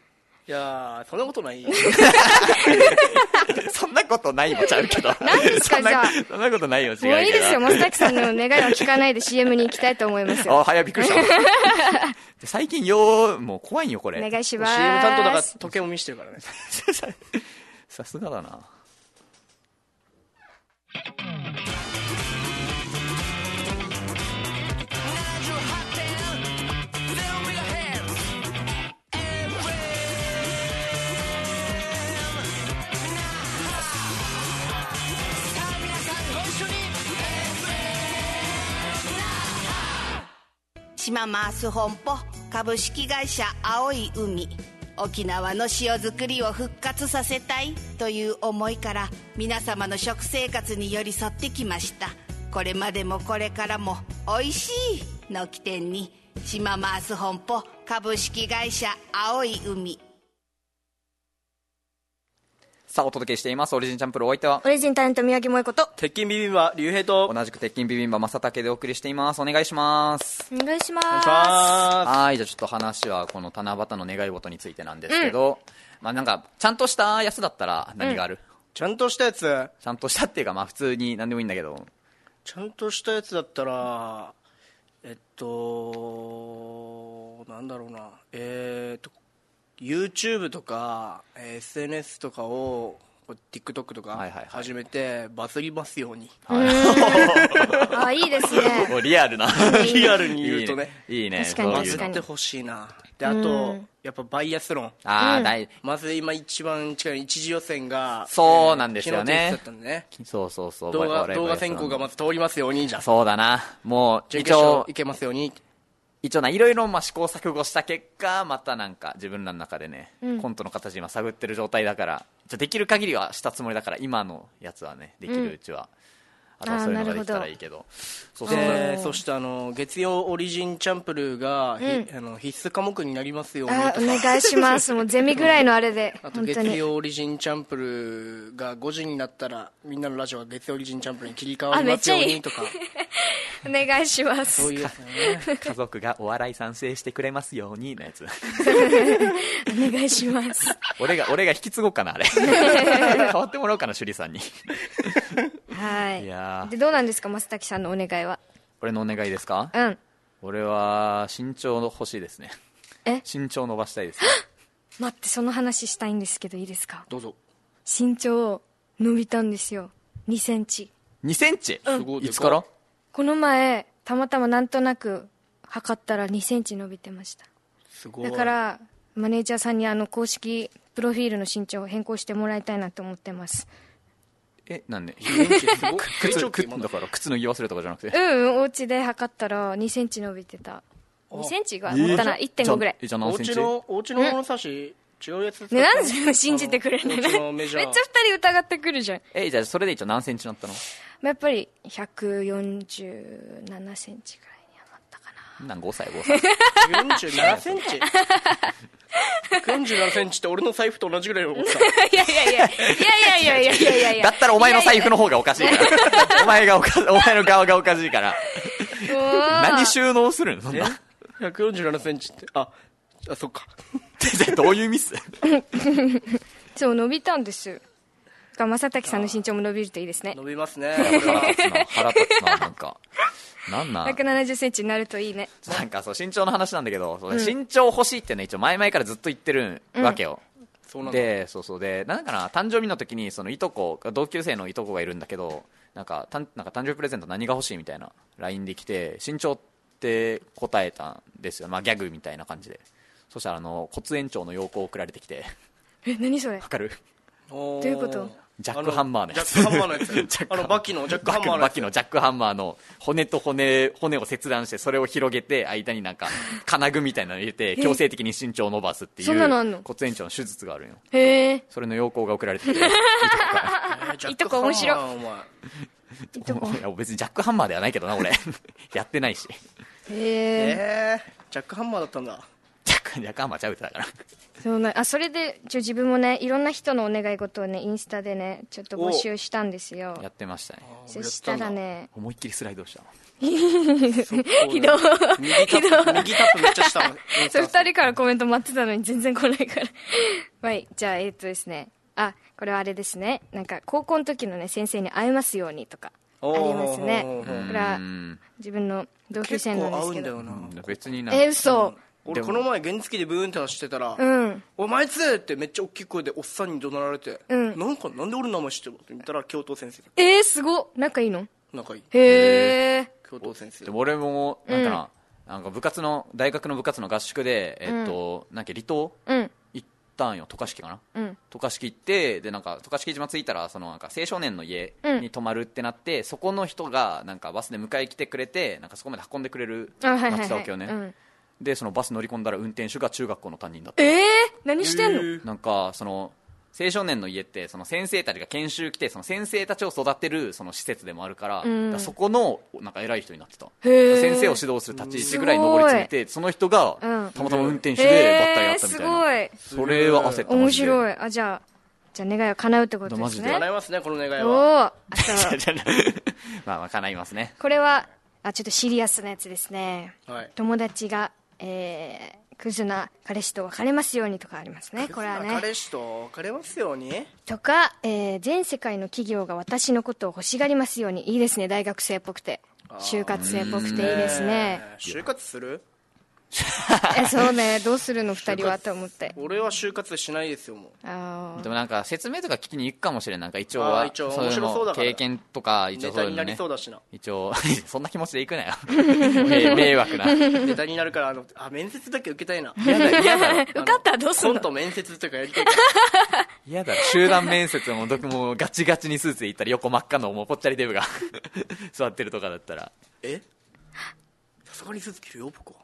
いやーそんなことない
そんなことないもちゃうけど。
何ですか
そんな
じゃあ
そんなことないよ、違うけど。
もういいですよ、松崎さんの願いは聞かないで シーエム に行きたいと思いますよ。
あ、早びっくりした。最近よう、もう怖いよ、これ。
お願いし
シーエム
ます。
担当だから時計も見せてるからね。
さすがだな。
島マース本舗株式会社青い海、沖縄の塩作りを復活させたいという思いから皆様の食生活に寄り添ってきました。これまでもこれからもおいしいの起点に島マース本舗株式会社青い海。
さあ、お届けしていますオリジンチャンプルー、お相手は
オリジンタレント宮城萌子と
鉄筋ビビンバ竜兵と
同じく鉄筋ビビンバ正竹でお送りしています。お願いします。
お願いします。
お願いしま
はい、じゃあちょっと話はこの七夕の願い事についてなんですけど、まあなんかちゃんとしたやつだったら何がある、
す。ちゃんとしたやつ
ちゃんとしたっていうかまあ普通に何でもいいんだけど。
ちゃんとしたやつだったらえっとなんだろうなえー、っと YouTube とか エスエヌエス とかを TikTok とか
はいはいはい
始めてバズりますように、
あ、いいですね。
もうリアルな
リアルに言うとね
いいね、いいね、
確かに
そういうの
確かに
バズってほしいな。であとやっぱバイアスロン、
ああ、大
まず今一番近い一次予選が
そうなんですよね
昨日提出だったんでね、
そうそうそう、
動画
我々
動画選考がまず通りますように、じゃあ
そうだな、もう
準
一応
決勝いけますように。
一応ないろいろまあ試行錯誤した結果またなんか自分らの中でね、コントの形今探ってる状態だから、じゃあできる限りはしたつもりだから、今のやつはねできるうちは、あとはそういうのができたらいいけど、そうそう
でそしてあの月曜オリジンチャンプルーが、ひあの必須科目になりますように
あ、
とか、
お願いします。もうゼミぐらいのあれで
あと
本当に。
月曜オリジンチャンプルーがごじになったらみんなのラジオが月曜オリジンチャンプルーに切り替わりますようにとか、
お願いします。
そういうやつだね。
家族がお笑い賛成してくれますようにのやつ
お願いします。
俺が俺が引き継ごうかな、あれ変わってもらおうかな、趣里さんに。
はい。
いやー
で、どうなんですか、増滝さんのお願いは。
俺のお願いですか。
うん。
俺は身長の欲しいですね。
え
身長伸ばしたいですね。
待って、その話したいんですけどいいですか。
どうぞ。
身長伸びたんですよ。にセンチ。
にセンチ、
すごいでか
いつから
この前たまたまなんとなく測ったらにセンチ伸びてました。
すごい。
だからマネージャーさんにあの公式プロフィールの身長を変更してもらいたいなと思ってます。
え、なんで
すごい
靴
成長期まだ
靴だから靴脱ぎ忘れとかじゃなくて、
うんうん、お家で測ったらにセンチ伸びてた。にセンチが持ったな、いってんごぐらい。
え、じゃあ
お
何センチ。
家のお家の物差し、違うやつ使った
ね、なんでそれ信じてくれないの。
あのお家のメジャー
めっちゃ二人疑ってくるじゃん。
え、じゃあそれで一応何センチになったの。
やっぱりひゃくよんじゅうななセンチぐらいにはなったかな。
なんごさいごさい
よんじゅうななセンチひゃくよんじゅうななセンチって俺の財布と同じぐらいの大きさ。
いやいやいやいやいやいやいやいやいやいや。
だったらお前の財布の方がおかしいからお前がおかお前の側がおかしいから何収納するのそん
え
な
ひゃくよんじゅうななセンチって、あ、あ、そっか。
どういうミス。
そう、伸びたんですが、正滝さんの身長も伸びるといいですね。
伸びますね。
腹立つな、腹立つな、なんかなんなん
ひゃくななじゅっセンチになるといいね。
なんかそう身長の話なんだけど、そう身長欲しいってね一応前々からずっと言ってるわけよ、
そうなんだ。
でそうそうでなんかな誕生日の時にそのいとこ同級生のいとこがいるんだけど、なんかたんなんか誕生日プレゼント何が欲しいみたいな ライン で来て身長って答えたんですよ、まあ、ギャグみたいな感じで。そしたらあの骨延長の要項を送られてきて、
え、何それ。
わかる？
ど
どういうこと？
ジャックハンマーのやつ。
ジャックハンマーのやつ
ジャック
あのバキのジャックハンマーのやつ
バキのジャックハンマーの骨と骨骨を切断してそれを広げて間になんか金具みたいなの入れて強制的に身長を伸ばすっていう
そんなのあんの？
骨延長の手術があるんよ。
へえ。
それの要項が送られてきていとこから
えージャック
いとこ面白い
ハンマーお前
いとこ。
いや別にジャックハンマーではないけどな俺やってないし。
へえ。
えー、ジャックハンマーだったんだ。
ジャックやかまちゃうてだから
そうなあそれでちょ自分もねいろんな人のお願い事をねインスタでねちょっと募集したんですよ。
やってましたね。
そしたらね
思いっきりスライドした
ひどい
右タップ右タップめっちゃしたもん
そうふたりからコメント待ってたのに全然来ないからはいじゃあえっとですねあこれはあれですねなんか高校の時のね先生に会えますようにとかありますね。これは自分の同級生なんですけど。
結構合うんだよな。
別にな
え嘘。
俺この前原付でブーンって走ってたら「
うん
お前つ!」ってめっちゃ大きい声でおっさんに怒鳴られて「
うん
なんかなんで俺の名前知ってるの?」って言ったら教頭先生だ
えー、すごっ仲いいの
仲いい
へえ
教頭先生
でも俺もなんかな、なんか部活の大学の部活の合宿でえっと、なんか離島
うん
行ったんよ。渡嘉敷かな、
うん
渡嘉敷行ってでなんか渡嘉敷島着いたらそのなんか青少年の家に泊まるってなって、そこの人がなんかバスで迎え来てくれてなんかそこまで運んでくれる
あはいはい
なってた
はい
わけよね、
うん
でそのバス乗り込んだら運転手が中学校の担任だった。
えー、何してんの、
へー
なんかその青少年の家ってその先生たちが研修来てその先生たちを育てるその施設でもあるから、
ん
だからそこのなんか偉い人になってた。
へー
先生を指導する立ち位置ぐらい上り詰めて、その人が
うん
たまたま運転手でばったり会
えー、
ったみたいな、
すごい
それは焦った
面
マジで
白いあじゃあじゃあ願いは叶うってことですね
マジ
叶いますねこの願い
お
は
おーあと
まあまあ叶いますね。
これはあちょっとシリアスなやつですね
はい
友達がえークズな彼氏と別れますようにとかありますねこれはね
彼氏と別れますように
とか、えー全世界の企業が私のことを欲しがりますようにいいですね大学生っぽくて就活生っぽくていいですね
えー就活する
えそうねどうするの二人はと思って
俺は就活しないですよもう
あー
でもなんか説明とか聞きに行くかもしれん。なんか一応は
あー一応
そういう
面白そう
の
だから
経験とか一応そういうのね
ネタになりそうだしな
一応そんな気持ちで行くなよ迷迷惑な
ネタになるからあのあ面接だけ受けたいな
嫌だ嫌だろ
受かったらどうすんの
コント面接とかやりたい
嫌だろ集団面接もどもうガチガチにスーツで行ったら横真っ赤のもうぽっちゃりデブが座ってるとかだったら
えさすがにスーツ着るよ僕は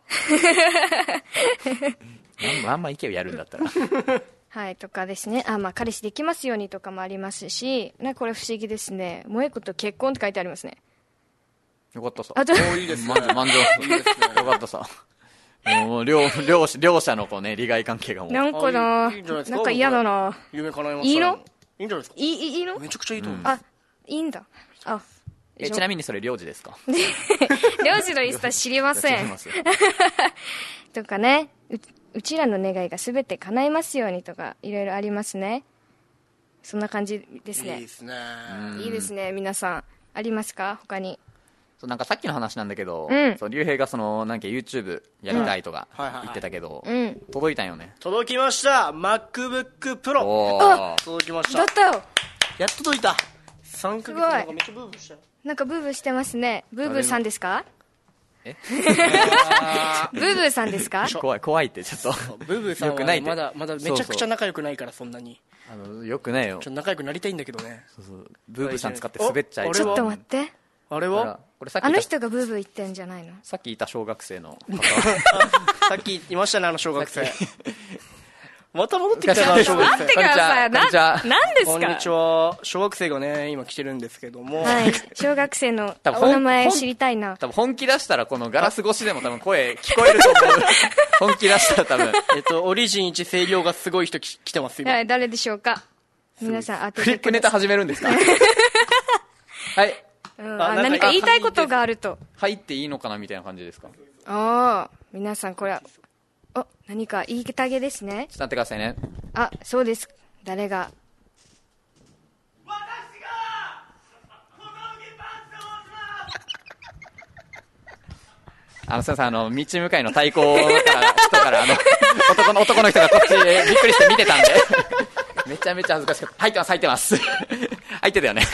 あんまあんま池をやるんだったら
はいとかですねあまあ彼氏できますようにとかもありますしねこれ不思議ですね萌子と結婚って書いてありますね
よかったさ
あと
もういいですね
満満足よかったさもう両両両者のこうね利害関係がもう
なんかな
あいいいいんじゃないですか
なんか嫌だな
夢叶いました
いいの
いいんじゃないですか
いいいいいいの
めちゃくちゃいいと思う
あいいんだあ
えちなみにそれ領事ですか
領事のインスタ知りません
違いますよ
とかねううちらの願いが全て叶いますようにとかいろいろありますねそんな感じですね
いいですね
いいですね皆さんありますか他に
そうなんかさっきの話なんだけど、
うん
そう竜兵がそのなんか YouTube やりたいとか
うんはいはいはい
言ってたけど、
うん
届いたんよね。
届きました MacBook Pro
お
あ
ー
届きました
だったよ
やっと届いたさんかげつなんかめっちゃブーブーしたよ
なんかブーブーしてますねブーブーさんですか
え
ブーブーさんですか
怖い怖いってちょっと
ブーブーさん
よくないって
はまだまだめちゃくちゃ仲良くないからそんなに
あのよくないよ
ちょっと仲良くなりたいんだけどね
そうそうブーブーさん使って滑っちゃい
お
ちょっと待って
ほら
あれは
これさっきいた
あの人がブーブー言ってんじゃないの
さっきいた小学生の方
さっきいましたねあの小学生また戻ってきたな
待
小学生
待ってください
こんにちは
ななんですか
こんにちは小学生がね今来てるんですけども、
はい小学生の
多分
お名前知りたいな
多分本気出したらこのガラス越しでも多分声聞こえると思う本気出したら多分
えっとオリジンいち声量がすごい人き来てます今
はい誰でしょうか皆さん当て
フリップネタ
てください
始めるんですかはい
うん
あなんか
あ何か言いたいことがあると
入っていいのかなみたいな感じですかちょっ
ああ皆さんこれはお何か言いたげですね
と待ってくださいね
あそうです誰が
あのすいませんあの道向かいの太鼓から人からあの男の男の人がこっちびっくりして見てたんでめちゃめちゃ恥ずかしかった入ってます入ってます入ってたよね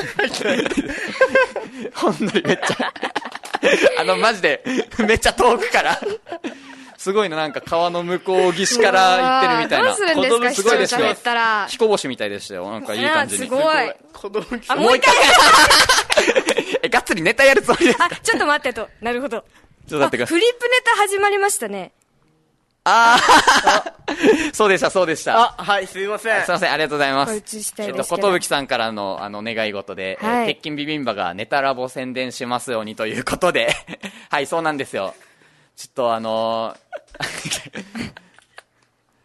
ほんとにめっちゃあのマジでめっちゃ遠くからすごいのなんか川の向こう岸から行ってるみたいな
どうするんですか
子供すごいですよ
視聴者減ったら
彦星みたいでしたよなんかいい感じに
あすごい
子供来
あもう一回
えがっつりネタやるつもりですか
あちょっと待ってとなるほど
ちょっと待ってください
あフリップネタ始まりましたね
ああそうでしたそうでした
あはいすいません
すいませんありがとうございます
これ映したい
えっと
ですけど
寿さんからのあの願い事で、
はい
えー鉄筋ビビンバがネタラボ宣伝しますようにということではいそうなんですよちょっとあのー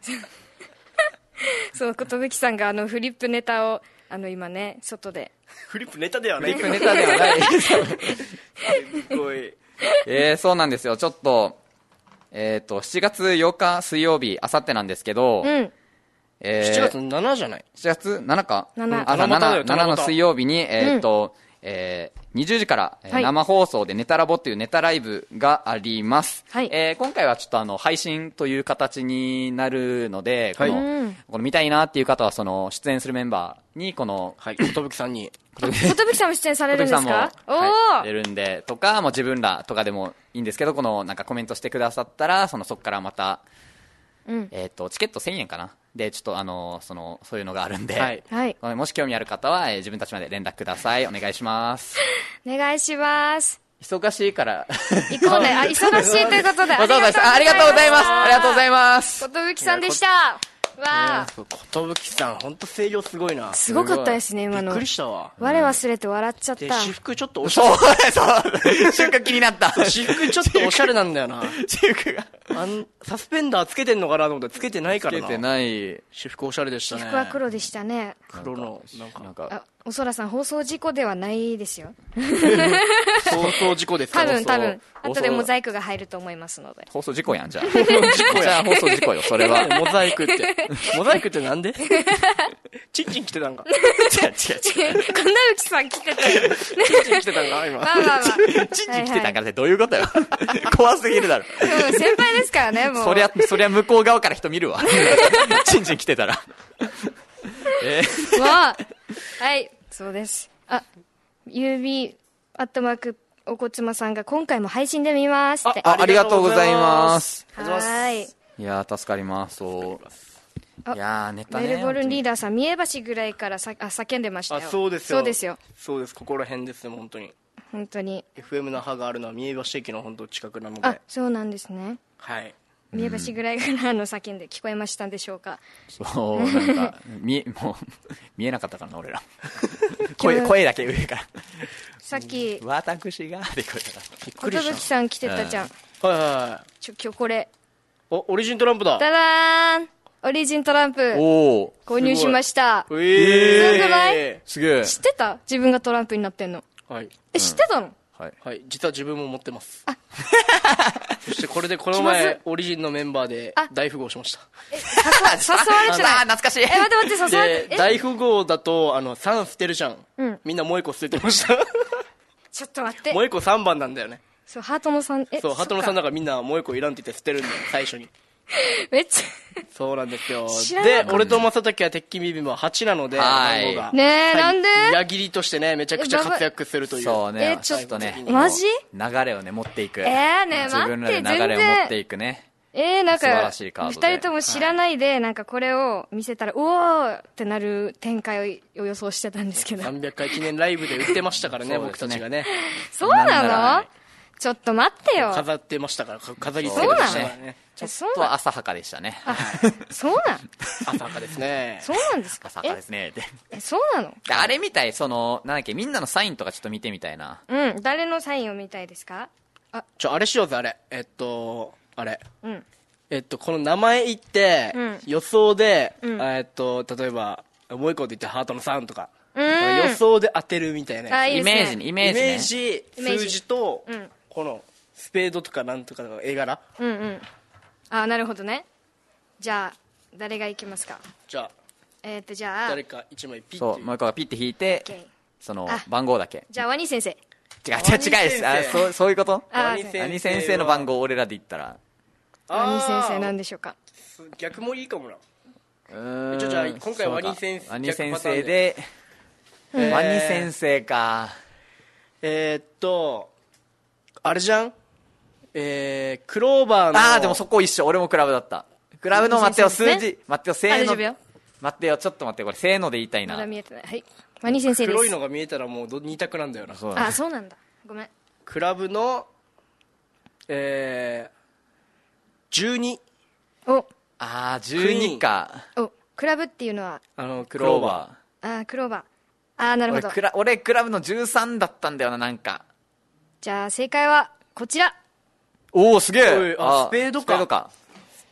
そう、寿さんがあのフリップネタをあの今ね外で
フリップネタではない
フリップネタではない
すごい
えー、そうなんですよ。ちょっとえっ、ー、としちがつようか水曜日、あさってなんですけど、
うん、
えー、
しちがつななじゃない？
しちがつななか、
なな、
あ、
七夕だよ
ななの水曜日に、えっ、ー、と、
うん、
えー、にじゅうじから、
はい、
生放送でネタラボっていうネタライブがあります、
はい、
えー、今回はちょっとあの配信という形になるので、
はい、
この、この見たいなっていう方はその出演するメンバーにこの、
はい、寿さんに
寿さんも出演されるんですか？おー、
はい、出るんでとか、もう自分らとかでもいいんですけど、このなんかコメントしてくださったらそのそこからまた、うん、えー、とチケットせんえんかなでちょっとあのそのそういうのがあるんで、
はい、
もし興味ある方は、えー、自分たちまで連絡ください。お願いします。
お願いします。
忙しいから
行こうね。あ、忙しいということで
ありがとうございます。ありがとうございます。
寿さんでした。わ
ー、寿さん本当声量すごいな。
すごかったですね今の。
びっくりしたわ。
我忘れて笑っちゃった。
私服ちょっとおしゃれ。
そうそう瞬間気になった。
私服ちょっとおしゃれなんだよな。
私服が
あんサスペンダーつけてんのかなと思ったらつけてないからな。
つけてない。
私服おしゃれでしたね。
私服は黒でしたね。
黒のなんか
なんか
あ、おそらさん放送事故ではないですよ。
放送事故ですか？
多分多分後でモザイクが入ると思いますので。
放送事故やんじゃあ。放送事故や。じゃあ放送事故よそれは。
モザイクってモザイクってなんで？チンチン来てたんか。
違う違う違う。
神田内さん来てたよ。
チンチン来てたんか今。
まあまあまあ。
チンチン来てたんかってどういうことよ。怖すぎるだろ。
先輩ですからねもう。
そりゃそりゃ向こう側から人見るわ。チンチン来てたら。
えー、わあ、はい、そうです。あ、ユービーアットマークおこつまさんが今回も配信で見ますって。
あ、ありがとうございます。
はい。
いやー助かります。そう。いやーネタね。
メルボルンリーダーさん、三重橋ぐらいからさあ叫んでましたよ。
あ、そうですよ。
そうですよ。
そうです。ここら辺ですね本当に。
本当に。
エフエム 那覇があるのは三重橋駅の本当近くなので。
あ、そうなんですね。
はい。
三重橋ぐらいからの叫んで聞こえましたんでしょうか。
そうなんか見えもう見えなかったからな俺ら。声声だけ上から。
さっき
私がって声だから。
びっくりした。
寿さん来てたじゃん。
はいはいはい。
ちょ今日これ。
おオリジントランプだ。
ダダーン。オリジントランプ。
おお。
購入しました。
えー、
すごくない？
すげえ。
知ってた？自分がトランプになってんの。
はい。
え、知ってたの？
はい、
はい、実は自分も持ってます。あそしてこれでこの前オリジンのメンバーで大富豪しました。
え、誘われてない？
あ、懐かしい。
え、待って待って、誘われて。
大富豪だとあのさん捨てるじゃん、うん、みんなもう一個捨ててました。
ちょっと待って、
もう一個さんばんなんだよね。
そう、ハートのさん、
え、そう、ハートのさんだからみんなもう一個いらんって言って捨てるんだよ最初に。
めっちゃ
そうなんですよ。で、俺と正竹は鉄筋ビビンははちなので、
番号
が
ねえ、なんで
矢切りとしてねめちゃくちゃ活躍するという。
そうね、
え、
ちょっとね、
マジ
流れをね持っていく。
えー、ね、
自分らで流れを持っていくね。
えー、なんか
素晴らしいカードで
ふたりとも知らないで、はい、なんかこれを見せたらうおーってなる展開を予想してたんですけど、
さんびゃっかい記念ライブで売ってましたからね僕たちがね。
そうなの？ちょっと待ってよ。
飾ってましたから、飾り付けてましたからね。
ちょっと浅はかでしたね。
そうなん？
浅はかですね。
そうなんですか？
浅はかですね。
え、そうなの？
あれみたい、そのなんだっけ、みんなのサインとかちょっと見てみたいな。
うん、誰のサインを見たいですか？
あ、ちょあれしようぜあれ。えっとあれ。
うん。
えっとこの名前言って、うん、予想で、うん、えっと例えばもう一個で言ってハートのさんとか、うん、予想で当てるみたいな。
あ、いいですね。
イメージにイメージね。
イメージ数字と、うん、このスペードとかなんとかの絵柄。
うんうん。あ、なるほどね。じゃあ誰がいきますか？
じゃあ
えっとじゃあ
誰か一枚ピッて、
そうもう一個がピッて引いて、その番号だけ。
じゃあワニ先生。
違う違う違うです。あ、そうそういうこと？
ワ
ニ先生の番号を俺らで言ったら。
ワニ先生なんでしょうか？
逆もいいかもな。
うーん。
じゃあ今回ワニ先生。
ワニ先生で。ワニ先生か。
えー、っとあれじゃん。えー、クローバーの。
ああ、でもそこ一緒。俺もクラブだった。クラブの待ってよ、数字。待ってよ、せーの。待ってよ、ちょっと待って、これせーので言いたいな。
まだ見えてない。はい。ワニ先生です。
黒いのが見えたらもう二択なんだよな。
そう
あ、そうなんだ。ごめん。
クラブの、えー、じゅうに。
お。
ああ、じゅうにか。
お、クラブっていうのは
あの、クローバ
ー。ああ、クローバー。ああ、なるほど。
俺クラ、俺クラブのじゅうさんだったんだよな、なんか。じ
ゃあ正解はこちら。
おお、すげえ。
あ、スペードか。
スペードか。
ス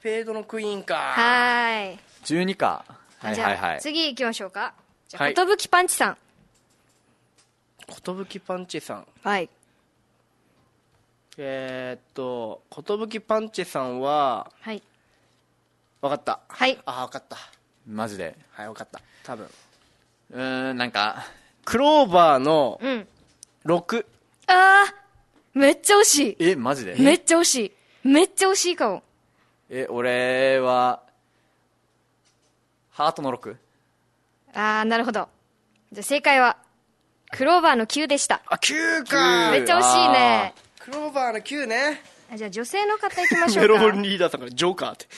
ペードのクイーンか。
はーい。
じゅうにか。はい
じゃあ、
はいはい。
次行きましょうか。じゃあ、
はい
ことぶきパンチさん。
ことぶきパンチさん。
はい。
えー、っと、ことぶきパンチさんは、
はい。
わかった。
はい。
あ、わかった。
マジで。
はい、わかった。多分。
うーん、なんか、
クローバーの
うん。
ろく。
あー、めっちゃ惜しい。
え、マジで
めっちゃ惜しい。めっちゃ惜しいかも。
え、俺は、ハートのろく。
あー、なるほど。じゃあ正解は、クローバーのきゅうでした。
あ、きゅうか。
めっちゃ惜しいね。
クローバーのきゅうね。
あじゃあ女性の方行きましょうか。
メロンリーダーさんからジョーカーって。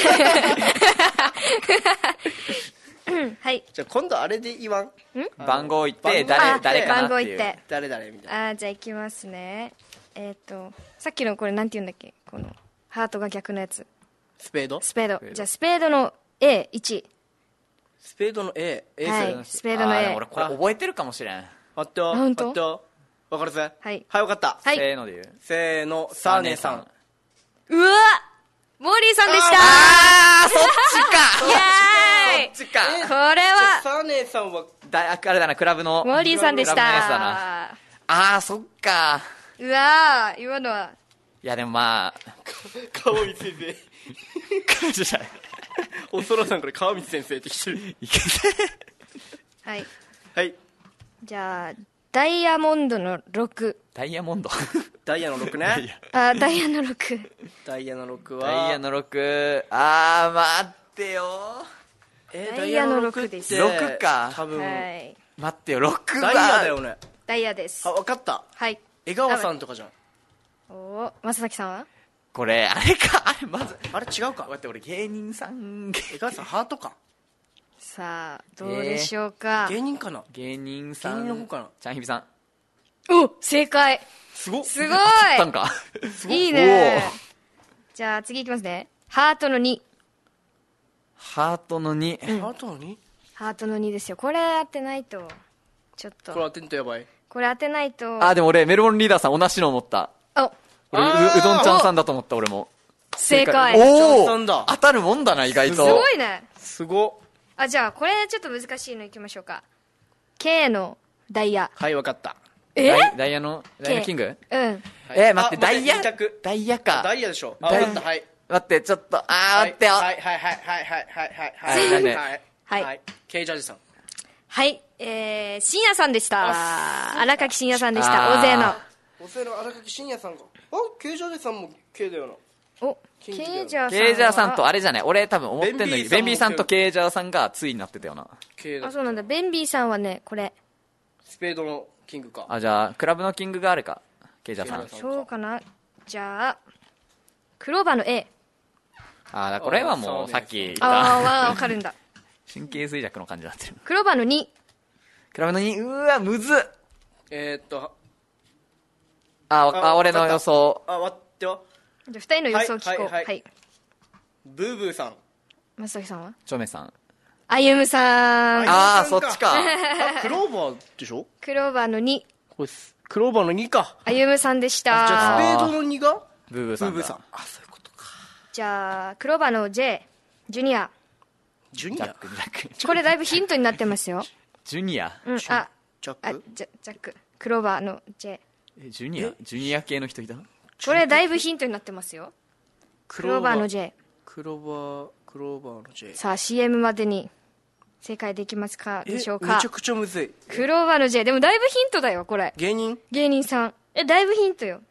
はい。
じゃあ今度あれで言わん。
番号言って、
番号
誰、
あ
誰かな
番
っていう。
号言って。
誰々みたいな。
あー、じゃあ行きますね。えっ、と、さっきのこれなんて言うんだっけ、この、ハートが逆のやつ。
スペード
スペード。
ペード
じゃあスペードの エーいち。
スペードの A。A
はい
数。
スペードの A
あー俺これ覚えてるかもしれん。
あったよ。
ほんと
あったよ。わかるぜ。
はい
はい、わかった。
はい。
せーので言う。
せーの、サーネさん。
うわモーリーさんでした
あー、そっちか
イエーイ
そっちか
これ
じゃあ
は、
サーネさんは、
だ、あれだな、クラブの。
モーリーさんでし
クラブのやつだな。
た。
あー、そっか。
うわー今のは、
いや、でもまあ、
川光先生。
感じじゃない。
おそらさんから川光先生って来てる。
いけ
はい。
はい。
じゃあ、ダイヤモンドのろく。
ダイヤモンド。
ダイヤのろくね。
あ、ダイヤのろく。
ダイヤのろくは、
ダイヤのろく。あー、待ってよ。
えー
ダイヤのろくです
ろくか
多分、
はい。
待ってよ、ろくは。
ダイヤだよね。
ダイヤです。
あ、わかった。
はい。
江川さんとかじゃん。
おー、まささきさんは
これ、あれか、あれ、まず。
あれ違うか
待って、俺芸人さん、
江川さんハートか。
さあ、どうでしょうか。
芸人かな。
芸人さん。
芸人の方かな
ちゃんひびさん。
お正解
すごっ。
すごい
あったんか。
いいね。じゃあ次いきますね。ハートのに。
ハートのに。
ハートのに
ハートのにですよ。これ当てないと、ちょっと。
これ当てんとやばい。
これ当てないと。
あ、でも俺、メルボルンリーダーさん同じの思った。
お、
俺、ううどんちゃんさんだと思った、俺も。
正解。
お
お
さんだ
ー当たるもんだな、意外と。
すごいね。
すごっ。
あ、じゃあこれちょっと難しいのいきましょうか。K のダイヤ。
はい、わかった。
え
ダイダイヤの、ダイヤのキング
うん。
はい
えー、待って、
あ
ダイヤ
二択、
ダイヤか。
ダイヤでしょ。あ、
ダイヤ
わかった。はい。
待って、ちょっと、あー、待ってよ。
はいはいはいはいはいはいはい
はいなんで
はい
はい
はい。ケイジャージさん。
はい。えー、深夜さんでした。荒垣深夜さんでし
あ
た。
ー
大勢の。
お世の荒垣真也さんか。あ、ケイジャージさんも K だよな。
お、
キング
ケイジャーさんは。
ケイジャーさんと、あれじゃない俺多分思ってんのに、
ベンビーさんも
ベンビーさんとケイジャーさんがついになってたよな。
K だ
あ、そうなんだ。ベンビーさんはね、これ。
スペードのキングか。
あ、じゃあ、クラブのキングがあるか。ケイジャーさん。
ケイジャー
そうかな。じゃあ、クローバーの A。
あー、だこれはもう、
あー
さっき言っ
あー、
た、
わわかるんだ。
神経衰弱の感じになってる。
クローバーのに。
クラブのに、うーわ、むずっ。
えーっと、
あ、
あ
あ、俺の予想。
あ、待ってよ。
じゃあ、二人の予想聞こう。
はいはいはい
はい。
ブーブーさん。
松崎さんは
チョメさん。
あゆむさん。
あー、
あゆむさんか
そっちか。
あ、クローバーでしょ
クローバーのに。
これ、クローバーのにか。
あゆむさんでした。
あ、じゃあスペー
あー
ドのにが
ブーブーさんだ。
ブーブーさん。あ、そういうことか。
じゃあ、クローバーの J。ジュニア。
ジュニア
ジャック、ジャック。
これだいぶヒントになってますよ。
ジュニア。
うん、あ、
ジャッ
あ
ク、
ジャジャック。クローバーの J。
え、ジュニアジュニア系の人いた
これだいぶヒントになってますよ。クローバーの J。
クローバー、クローバーの J。
さあ、シーエム までに正解できますかでしょうか
めちゃ。くちゃむずい。
クローバーの J。でもだいぶヒントだよ、これ。
芸人
芸人さん。え、だいぶヒントよ。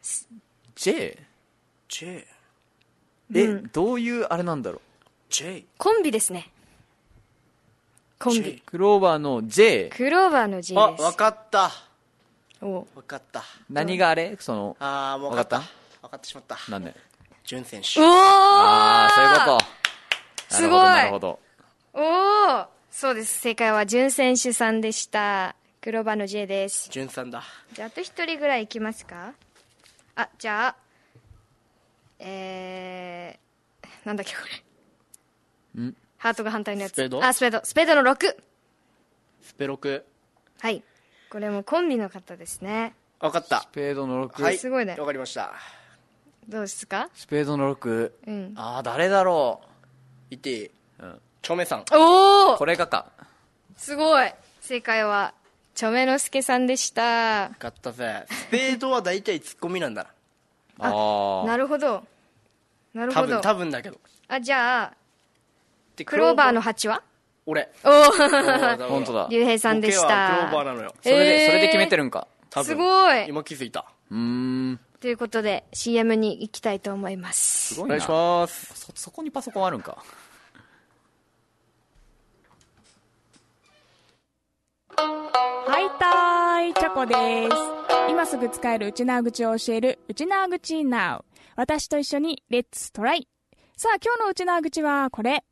?J?
?J。
え、どういうあれなんだろう。
J。
コンビですね。コン
J
ビ。
クローバーの J。
クローバーの J
あ、
です。
わかった。
お
わかった。
何があれその、
あー、もうわかった。
わか
わかってしまった。
なんで
ジュン選手。
おー
あー、そういうこと。
すごい
なるほど、なる
おーそうです。正解は、ジュン選手さんでした。クローバーの J です。
ジュンさんだ。
じゃあ、あと一人ぐらいいきますか。あ、じゃあ、えー、なんだっけこれ。
ん
ハートが反対のやつ。
スペード
あ、スペード。スペードのろく。
スペロク。
はい。これもコンビの方ですね。
わかった
ス。ペードのろく。
はい。
すごいね
わかりました。
どうですか？
スペードのろく、
うん、
ああ誰だろう。
言っていい？
うん、
チョメさん。
おお、
これがか。
すごい。正解はチョメノスケさんでした。
勝ったぜ。スペードは大体ツッコミなんだな。
ああ、なるほどなるほど。多分
多分だけど。
あ、じゃあクローバーのはちは
俺。
おお
本当だ。
竜兵さんでした。
ボケはクローバーなのよ。
それで、えー、それで決めてるんか。
多分
すごい。
今気づいた。
うーん。
ということで シーエム に行きたいと思います。
すごいな。お願いします。そ、そこにパソコンあるんか。
はいたーい、チョコです。今すぐ使えるウチナー口を教えるウチナー口 Now。 私と一緒にレッツトライ。さあ、今日のウチナー口はこれ。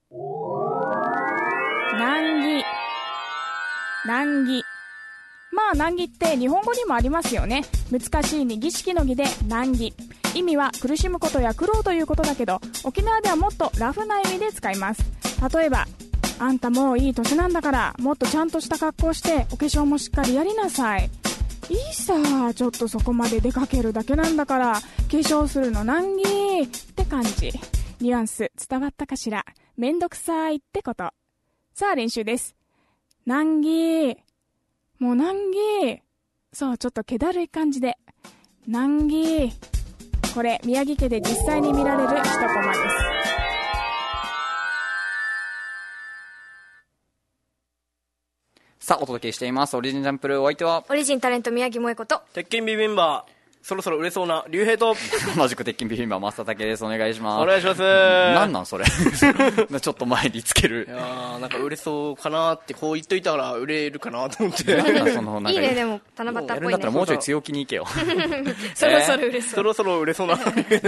難儀。難儀。まあ難儀って日本語にもありますよね。難しいに儀式の儀で難儀。意味は苦しむことや苦労ということだけど、沖縄ではもっとラフな意味で使います。例えば、あんたもういい年なんだからもっとちゃんとした格好してお化粧もしっかりやりなさい。いいさ、ちょっとそこまで出かけるだけなんだから化粧するの難儀って感じ。ニュアンス伝わったかしら。めんどくさいってこと。さあ練習です。難儀、もう難儀。そう、ちょっと気だるい感じで難儀。これ宮城家で実際に見られる一コマです。
さあお届けしていますオリジンジャンプル。お相手は
オリジンタレント宮城萌子と
鉄筋ビビンバーそろそろ売れそうな竜兵と
同じく鉄筋ビビンバー増田武です。お願いします。
お願いします。
なんなんそれちょっと前につける。
いやーなんか売れそうかなってこう言っといたから売れるかなと思って
そのなんか
いいね。でも七夕っぽいね。
やるんだったらもうちょい強気にいけよ
そろそろ売れそう、
そろそろ売れそうなあ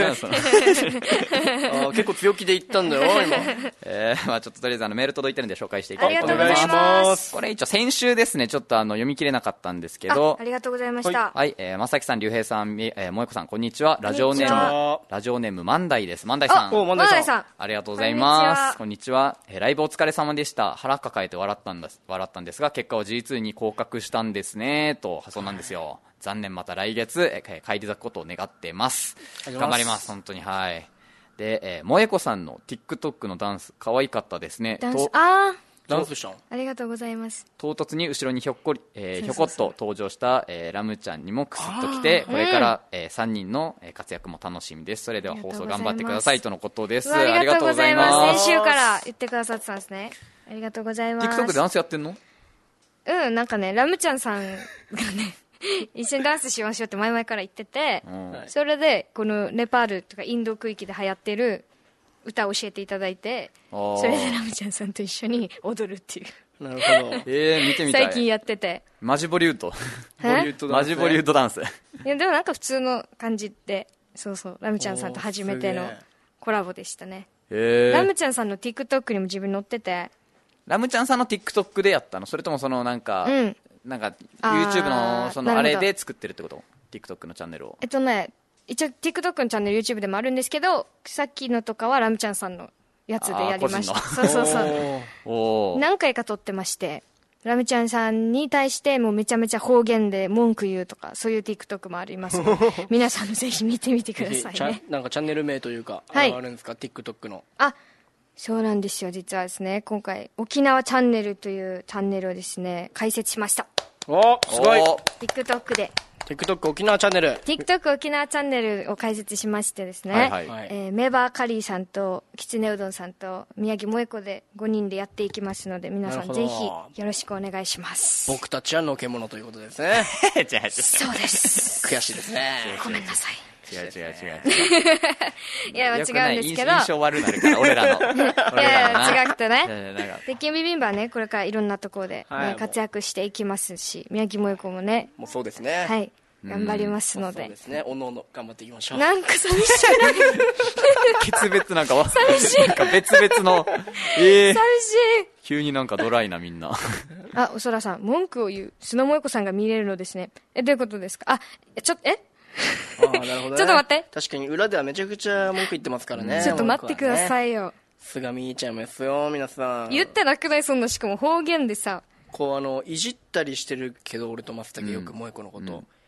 結構強気で言ったんだよ今
えー、まあちょっととりあえずあのメール届いてるんで紹介していこうと思います。
ありがとうございます。
これ一応先週ですねちょっとあの読み切れなかったんですけど
あ, ありがとうございました。
はい、はい、えー、まさきさん、りゅうへいさん、みえー、もえこさんこんにちは。ラジオネームラジオネーム万代です。万代さん、
お万代さん
ありがとうございます。こんにちは。えー、ライブお疲れ様でした。腹抱えて笑ったんです笑ったんですが結果は ジーツー に降格したんですねと。そうなんですよ。残念。また来月、えー、返り咲くことを願ってます頑張ります本当に。はいで、えー、萌子さんの TikTok のダンス可愛かったですね。
ダンスあー
ダンスしたん
ありがとうございます。
唐突に後ろにひょっこり、えー、ひょこっと登場した、えー、ラムちゃんにもクスッときてこれから、うんえー、さんにんの活躍も楽しみです。それでは放送頑張ってくださいとのことです。
ありがとうございます。先週から言ってくださってたんですね。ありがとうございます。
TikTok でダンスやってんの？
うんなんかねラムちゃんさんがね一緒にダンスしましょうって前々から言ってて、うん、それでこのネパールとかインド区域で流行ってる歌を教えていただいてそれでラムちゃんさんと一緒に踊るっていう
なるほど
えー、見てみたい。
最近やってて
マジボリュード
マ
ジボリュードダンス。い
やでもなんか普通の感じでそうそうラムちゃんさんと初めてのコラボでしたね。ラムちゃんさんの TikTok にも自分載ってて。
ラムちゃんさんの TikTok でやったの？それともそのなんか、うん、なんか YouTube のそのあれで作ってるってこと？ TikTok のチャンネルを。
えっとね一応 TikTok のチャンネル YouTube でもあるんですけどさっきのとかはラムちゃんさんのやつでやりました。そうそうそう何回か撮ってましてラムちゃんさんに対してもうめちゃめちゃ方言で文句言うとかそういう TikTok もありますので皆さんぜひ見てみてくださいね。
なんかチャンネル名というか、はい、あるんですか TikTok の。
あそうなんですよ。実はですね今回沖縄チャンネルというチャンネルをですね開設しました。
おすごい。
TikTok で
TikTok 沖縄チャンネル
TikTok 沖縄チャンネルを開設しましてですね、はいはいえー、メバーカリーさんときつねうどんさんと宮城萌子でごにんでやっていきますので皆さんぜひよろしくお願いします。
僕たちはのけ者ということですね
そうです
悔しいですね
ごめんなさい。
違う違う違う違う
いや違うんですけど
印象悪なるから俺らの
いや違くてね鉄筋ビビンバはねこれからいろんなところで、ねはい、活躍していきますし宮城萌子もね
もうそうですね
はい頑張りますので、
そうですねおのおの頑張っていきましょう。
なんか寂しくない
決別なんか
寂しい
なんか別々のえー、寂しい
急
になんかドライなみんな
あおそらさん文句を言う須野萌子さんが見れるのですね。えどういうことですか。あちょっとえ
あなるほど、ね、
ちょっと待って。
確かに裏ではめちゃくちゃ文句言ってますからね。
ちょっと待ってくださいよ。
菅みーちゃんもですよ皆さん。
言ってなくないそんな。しかも方言でさ
こうあのいじったりしてるけど俺と松茸よく萌子のこと、うんうん、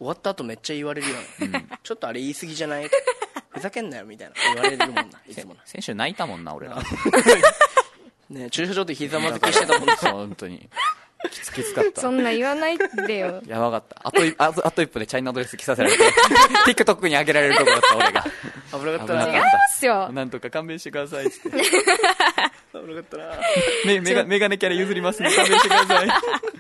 終わった後めっちゃ言われるよ、うん、ちょっとあれ言い過ぎじゃないふざけんなよみたいな言われるもんないつもな。
先週泣いたもんな俺ら
ね、駐車場で膝まずきしてたもんね
本当にきつきつかった。
そんな言わないでよ
やばかった。あとあとあと一歩でチャイナドレス着させられてTikTok に上げられるとこだった俺が。
危なかったな。
違いますよ。
なんとか勘弁してくださいっつって。
危なかったな。
メメガメガネキャラ譲りますね。勘弁してください。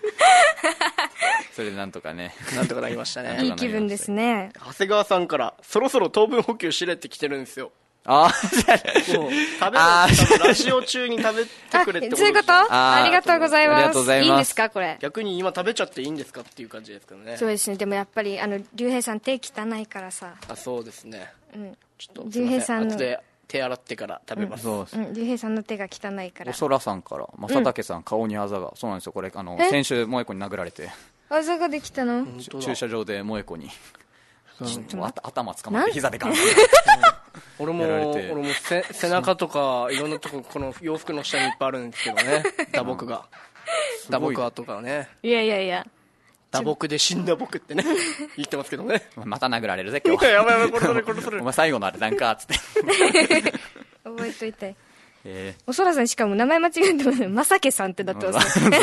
それでなんとかね。
なんとかなりましたね。
いい気分ですね。
長谷川さんからそろそろ糖分補給しれって来てるんですよ。
ああ、
食べる多分ラジオ中に食べてくれってこと
そういうこと？ あ, ありがとうございます。
ありがとうございます。
いいんですかこれ。
逆に今食べちゃっていいんですかっていう感じですけどね。
そうですね。でもやっぱりあの竜兵さん手汚いからさ。
あ、そうですね。
うん。
ちょっと
竜兵さんの
後で手洗ってから食べます。
うん、そうです。
竜兵さんの手が汚いから。
おそらさんから正竹さん、うん、顔にあざが。そうなんですよ。これあの先週萌子に殴られて。
あざができたの？
駐車場で萌子に。頭つかまって膝でガンガン
俺も俺もせ背中とかいろんなとここの洋服の下にいっぱいあるんですけどね打撲が打撲跡がね。
いやいやいや
打撲で死んだ僕ってね言ってますけどね。
また殴られるぜ今日
やばいやばいこれそれこれそれ
お前最後のあれなんかっつって
覚えといて。
えー、
おそらさんしかも名前間違えてますまさけさんってなってますね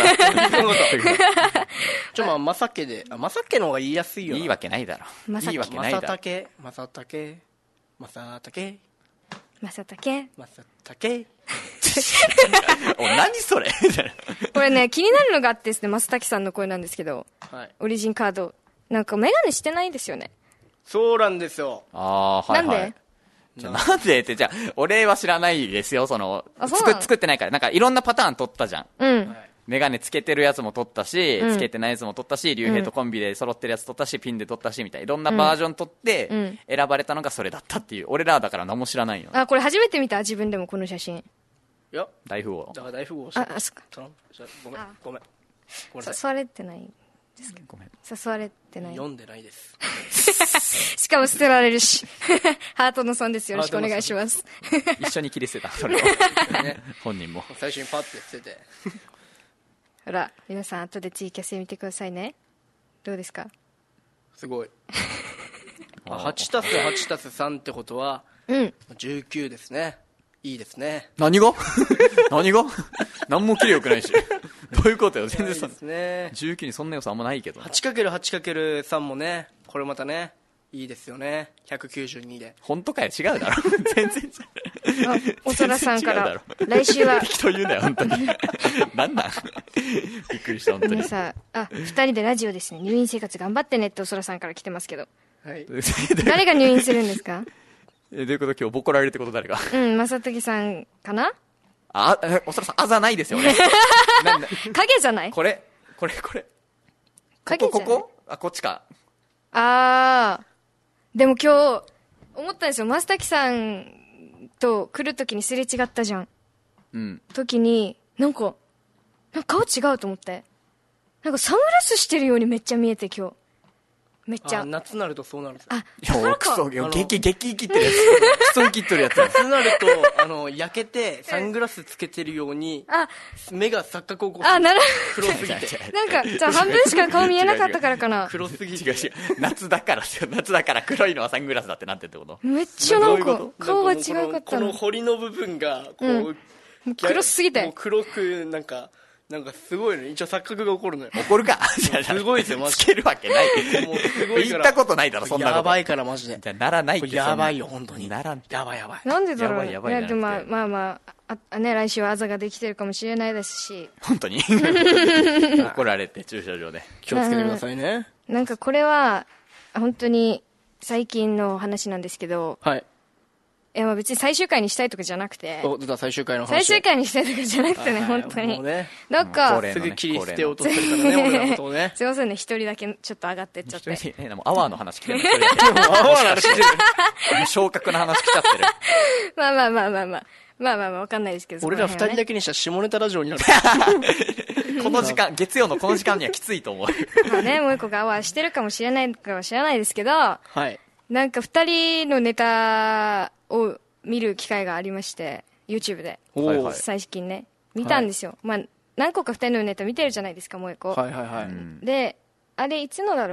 ちょまあまさけであまさけの方が言いやすいよな。
いいわけないだろ。
まさ
いいわけないだろ。
まさたけまさたけまさたけ
まさたけ
まさたけ
お何それ
これね気になるのがあってですね、まさたきさんの声なんですけど、はい、オリジンカードなんかメガネしてないですよね。
そうなんですよ。
ああ、はいはい。
なんで
じゃなんでってじゃあ俺は知らないですよ。その作作ってないからなんかいろんなパターン撮ったじゃん。
うん。
メガネつけてるやつも撮ったし、うん、つけてないやつも撮ったし、竜兵とコンビで揃ってるやつ撮ったし、ピンで撮ったしみたいないろんなバージョン撮って選ばれたのがそれだったっていう。俺らだから何も知らないよ。
あ、これ初めて見た自分でもこの写真。
いや
大富豪
だから大富豪
ああそっか
ごめんごめんごめんなさい。
誘われてないですけど。
ごめん
誘われてない。
読んでないです
しかも捨てられるしハートのさんです。よろしくお願いします。
一緒に切り捨てたそれを本人も
最初にパッて捨てて
ほら皆さん後でツイキャス見てくださいね。どうですか。
すごいはちたすはちたすさんってことは、
うん、
じゅうきゅうですね。いいですね。
何が何が何も切れよくないしどういうことよ。全然そん
です、ね、
じゅうきゅうにそんな要素あんまないけど
はちかけるはちかけるさん もねこれまたねいいですよね。ひゃくきゅうじゅうにで
本当かよ。違うだろ全然違う。
おそらさんから来週は
適当言うなよ本当になんなんびっくりした本当に
さあふたりでラジオですね。入院生活頑張ってねっておそらさんから来てますけど、
はい、
誰が入院するんですか。
えどういうこと。今日ボコられるってこと誰が。
うん正時さんかな。
あおそらさんあざないですよね
影じゃない。
これこれこれ
影じゃない。
ここここあこっちか。
あーでも今日思ったんですよ。正時さんと来るときにすれ違ったじゃん。
うん
時になんかなんか顔違うと思って、なんかサングラスしてるようにめっちゃ見えて今日めっちゃ。
夏になるとそうなるんですよ。
あ、
いやクソ激激生きってるやつクソ生きってるやつ
夏になるとあの焼けてサングラスつけてるように
あ
目が錯覚を起こす。
あなる
黒すぎて
なんかじゃあ半分しか顔見えなかったからかな。
黒すぎて
違う違う夏だから夏だから黒いのはサングラスだってなってってこと。
めっちゃなんか顔が違うかった
この
の。
彫りの部分がこう、
うん、もう黒すぎて
もう黒くなんかなんかすごいね。一応錯覚が起こるのよ。
起こるか
すごいですよマジで。
つけるわけない
もうすごいから
言ったことないだろそんなこと。
やばいからマジで。
じゃならないって。
やばいよ本当に。
ならん。
やばいやばい。
なんでだろう。
やばいやばいやばい。
いやでもまあまあまああね来週はあざができてるかもしれないですし。
本当に怒られて駐車場で
気をつけてくださいね。
なんかこれは本当に最近の話なんですけど。
はい。
いやまあ別に最終回にしたいとかじゃなくて。
お出た最終回の話。
最終回にしたいとかじゃなくてね本当に。もう
ね。
なんか
すぐ切り捨てようとするからね俺らのことをね。
すいませんね一人だけちょっと上がってっちゃって。
えでもアワーの話来てる。
アワーの話来て
る。昇格の話来ちゃってる。
まあまあまあまあまあまあまあまあわかんないですけど。
俺ら二人だけにしたら下ネタラジオになる。
この時間月曜のこの時間にはきついと思う。
まあねもう一個がアワーしてるかもしれないかは知らないですけど。
はい。
なんか二人のネタを見る機会がありまして YouTube で最近ね見たんですよ、はい、まあ何個か二人のネタ見てるじゃないですかもう一個。
はいはいはい。
であれいつのだろう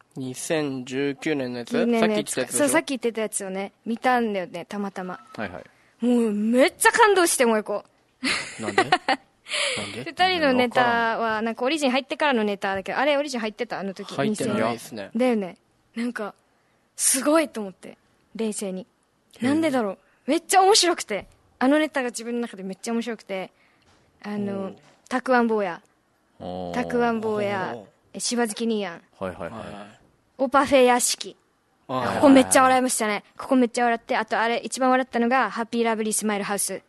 にせんじゅうきゅうねんのやつ、
きゅうねんのやつ
さっき言ってたやつでしょ。
そう、さっき言ってたやつをね、見たんだよね、たまたま。
はいはい。
もう、めっちゃ感動して、もう一個。
なんでなんで
二人のネタは、なんかオリジン入ってからのネタだけど、あれオリジン入ってたあの時。
入ってないですね。
だよね。なんか、すごいと思って、冷静に。なんでだろう。めっちゃ面白くて。あのネタが自分の中でめっちゃ面白くて、あの、たくあん坊や。たくあん坊や、しばづき兄やん。
はいはいはい。
オパフェ屋敷。ここめっちゃ笑いましたね。ここめっちゃ笑って、あとあれ一番笑ったのが、ハッピーラブリースマイルハウス。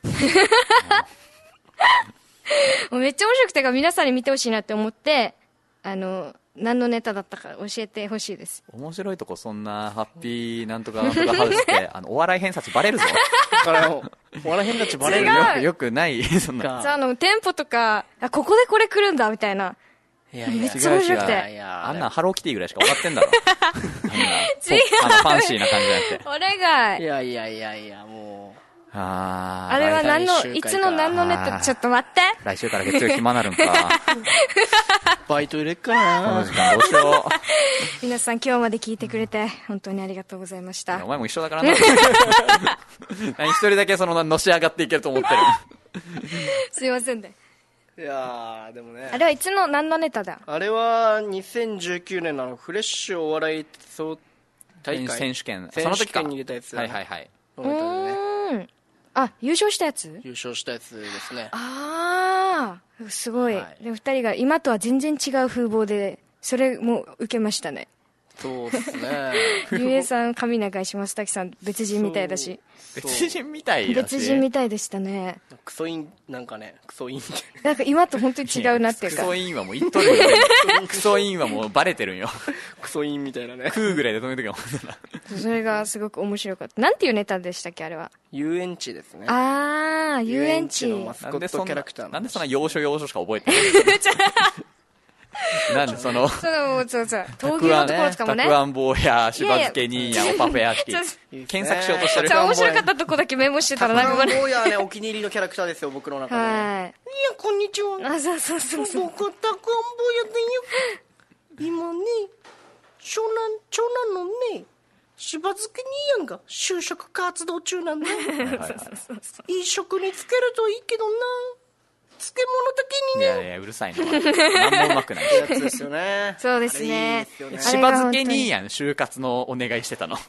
もうめっちゃ面白くてか皆さんに見てほしいなって思って、あの、何のネタだったか教えてほしいです。
面白いとこそんなハッピーなんとかなんとかハウスってあのお笑い偏差値バレるぞ。
だからお笑い偏差値バレるよ。
よくよくないそんな。
さあ、あのテンポとか、あ、ここでこれ来るんだみたいな。
いやいや
めっちゃ面白くて。
あんなハローキティぐらいしか笑ってんだろ。あんなあのファンシーな感じじゃなくて。
俺が
いやいやいやいやもう。
あ
あれは何のいつの何のネタ、ちょっと待って。
来週から月曜暇なるんか。
バイト入れっかな。
この時間どうしよう。
皆さん今日まで聞いてくれて本当にありがとうございました。
お前も一緒だからな。何一人だけそののし上がっていけると思ってる。
すいませんね。
いやーでもね、
あれはいつの何のネタだ。
あれはにせんじゅうきゅうねんのあのフレッシュお笑い総大会
選手権、
選手権に入れたやつ、
はいはいはい。
うーん。あ、優勝したやつ。
優勝したやつですね。
ああ、すごい。
はい、
で二人が今とは全然違う風貌で、それも受けましたね。
そうですね。
ゆうえいさん、上永石松滝さん、別人みたいだし。
別人みたいだし。
別人みたいでしたね。
クソイン、なんかね、クソインって。
なんか今と本当に違うなっていうか。
クソインはもう言っとるよ。クソインはもうバレてるんよ。
クソインみたいなね。
クーぐらいで止めとけよ。
それがすごく面白かった。なんていうネタでしたっけ、あれは。
遊園地ですね。
ああ、遊園地。
のマスコットキャラクターの。
なんでそんな要所要所しか覚えてないなんでその、
その、そうそう、闘牛のところとかもね。
たくあん坊や、しば漬けにや、おパフェ屋敷。検索しようとしてる。
じゃあ面白かったとこだけメモしてたらなんかこれ。
たくあん坊やね、お気に入りのキャラクターですよ、僕の中で。はい。いや、こんにちは。
あ、そうそうそうそう。
僕はたくあん坊やでよ。今ね、長男、長男のね、しば漬けにやんが就職活動中なんだ。いい職に就けるといいけどな。漬物だけにね。
いやいや、うるさいな。何もうまくない。
やつですよね。
そうですね。
しば漬けにやん、就活のお願いしてたの。し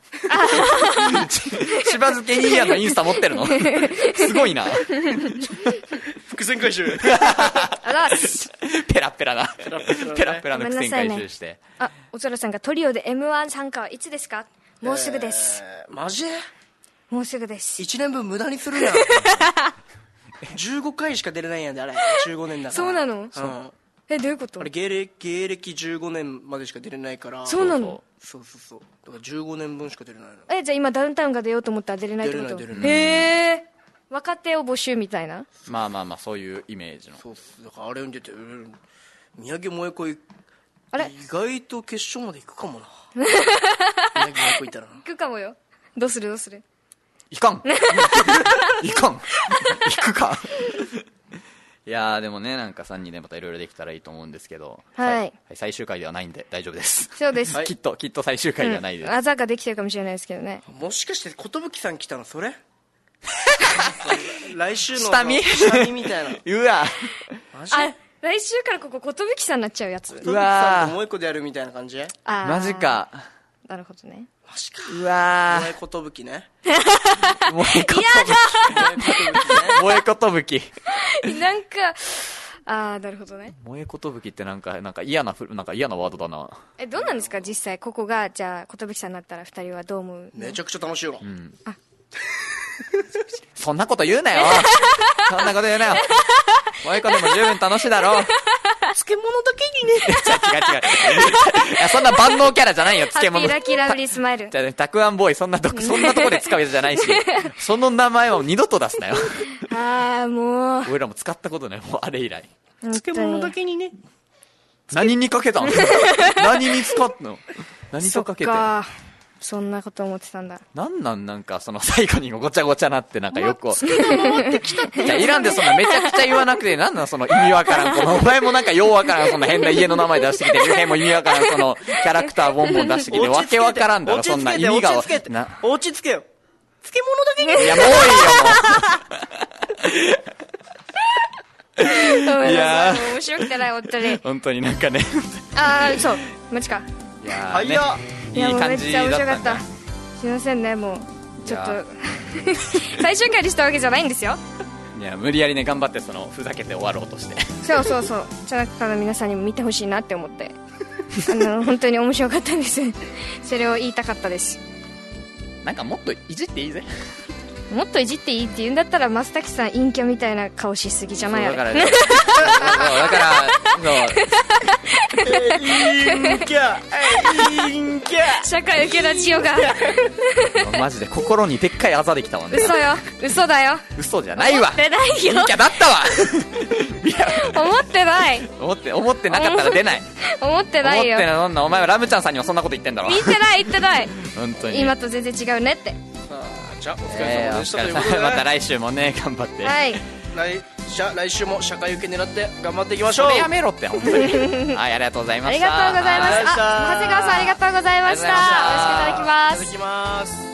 ば漬けにやんのインスタ持ってるのすごいな。
伏線回収。
あらす。
ペラペラな。ペラペラの伏線回収して。
あ、おつらさんがトリオで エムワン 参加はいつですか。もうすぐです。
マジで
もうすぐです。
いちねんぶん無駄にするやん。じゅうごかいしか出れないんやで、あれ。じゅうごねんだから。
そうなの？
うん。
え、どういうこと？
あれ芸歴、芸歴じゅうごねんまでしか出れないから。
そうなの？
そうそうそう。だからじゅうごねんぶんしか出れないの。
え、じゃあ今ダウンタウンが出ようと思ったら出れないってこと？
出れない出れない。
へー。若手を募集みたいな？
まあまあまあ、そういうイメージの。
そうっす。だからあれに出て、うん、宮城萌子い、
あれ
意外と決勝まで行くかもな。宮城萌子いたらな。
行くかもよ。どうするどうする？
いかんいかん行くかいやーでもね、なんかさんにんでまたいろいろできたらいいと思うんですけど、
はい、
最終回ではないんで大丈夫です。
そうです、
はい、きっときっと最終回ではないです、
うん、技ができてるかもしれないですけどね。
もしかして寿さん来たのそれ来週の
下見
下見みたいな。
うわ
マジ？あ、来週からここ寿さんになっちゃうやつ。
寿さんともう一個でやるみたいな感じ？
あ、
マジか。
なるほどね。
マジか。
うわ
萌えことぶきね。
萌えことぶき。萌えことぶき。
なんか、あー、なるほどね。
萌えことぶきってなんか、なんか嫌な、なんか嫌なワードだな。
え、どうなんですか実際、ここが、じゃあ、寿さんになったら二人はどう思う？
めちゃくちゃ楽しいよ。
うん。あそんなこと言うなよそんなこと言うなよ萌えことも十分楽しいだろ
漬物だけにね。
違う違う。いや、そんな万能キャラじゃないよ、漬物。
ハッピーラッキーラブリースマイル。
じゃあ、たくあんボーイ、そんなとこ、そんなとこで使うやつじゃないし、その名前は二度と出すなよ。
あー、もう。
俺らも使ったことない、もうあれ以来。
漬物だけにね。
何にかけたの何に使ったの何とかけて。
そんなこと思ってたんだ。
なんなんなんかその最後にごちゃごちゃなってなんかよく好きなの持ってきたってじゃあいらんでそんなめちゃくちゃ言わなくてなんなんその意味わからんこのお前もなんかようわからんそんな変な家の名前出してきて竜兵も意味わからんそのキャラクターボンボン出してきてわけわからんだろそんな意味が
落ち着けて
な
落ち着けよ。漬物だけに
いやもういいよもう
ごめんなさい
いやー
もう面白くてない本当に。
本当になんかね
ああそうマジか。
いやー
早っ
ね
いやもうめ
いい感じ
っちゃ面
だったんだ
白かった。すいませんねもうちょっ
い
と最終回にしたわけじゃないんですよ。
いや無理やりね頑張ってそのふざけて終わろうとして
そうそうそうじゃなくて皆さんにも見てほしいなって思ってあの本当に面白かったんですそれを言いたかったです。
なんかもっといじっていいぜ
もっといじっていいって言うんだったら増滝さん陰キャみたいな顔しすぎじゃないあれ。
そうだからだからそう
陰キャ陰キャ
社会受けラジオが
マジで心にでっかいあざできたわね
嘘よ嘘だよ
嘘じゃないわ
思ってないよ
陰キャだったわいや
思ってない
思って思ってなかったら出ない
思ってないよ
思ってないそんなお前はラムちゃんさんにもそんなこと言ってんだろ
言ってない言ってない
本当に
今と全然違うねって
じゃあお疲
えーお
れ様でした
疲れ
ということで、
様また来週もね頑張って
はい
来じゃあ来週も社会受け狙って頑張っていきましょ
そうれやめろって本当にはいありがとうございました
ありがとうございます
ありがとうございました
あ長谷川さんありがとうございました
ありがとうございました
美味しくいただきます
いただきます。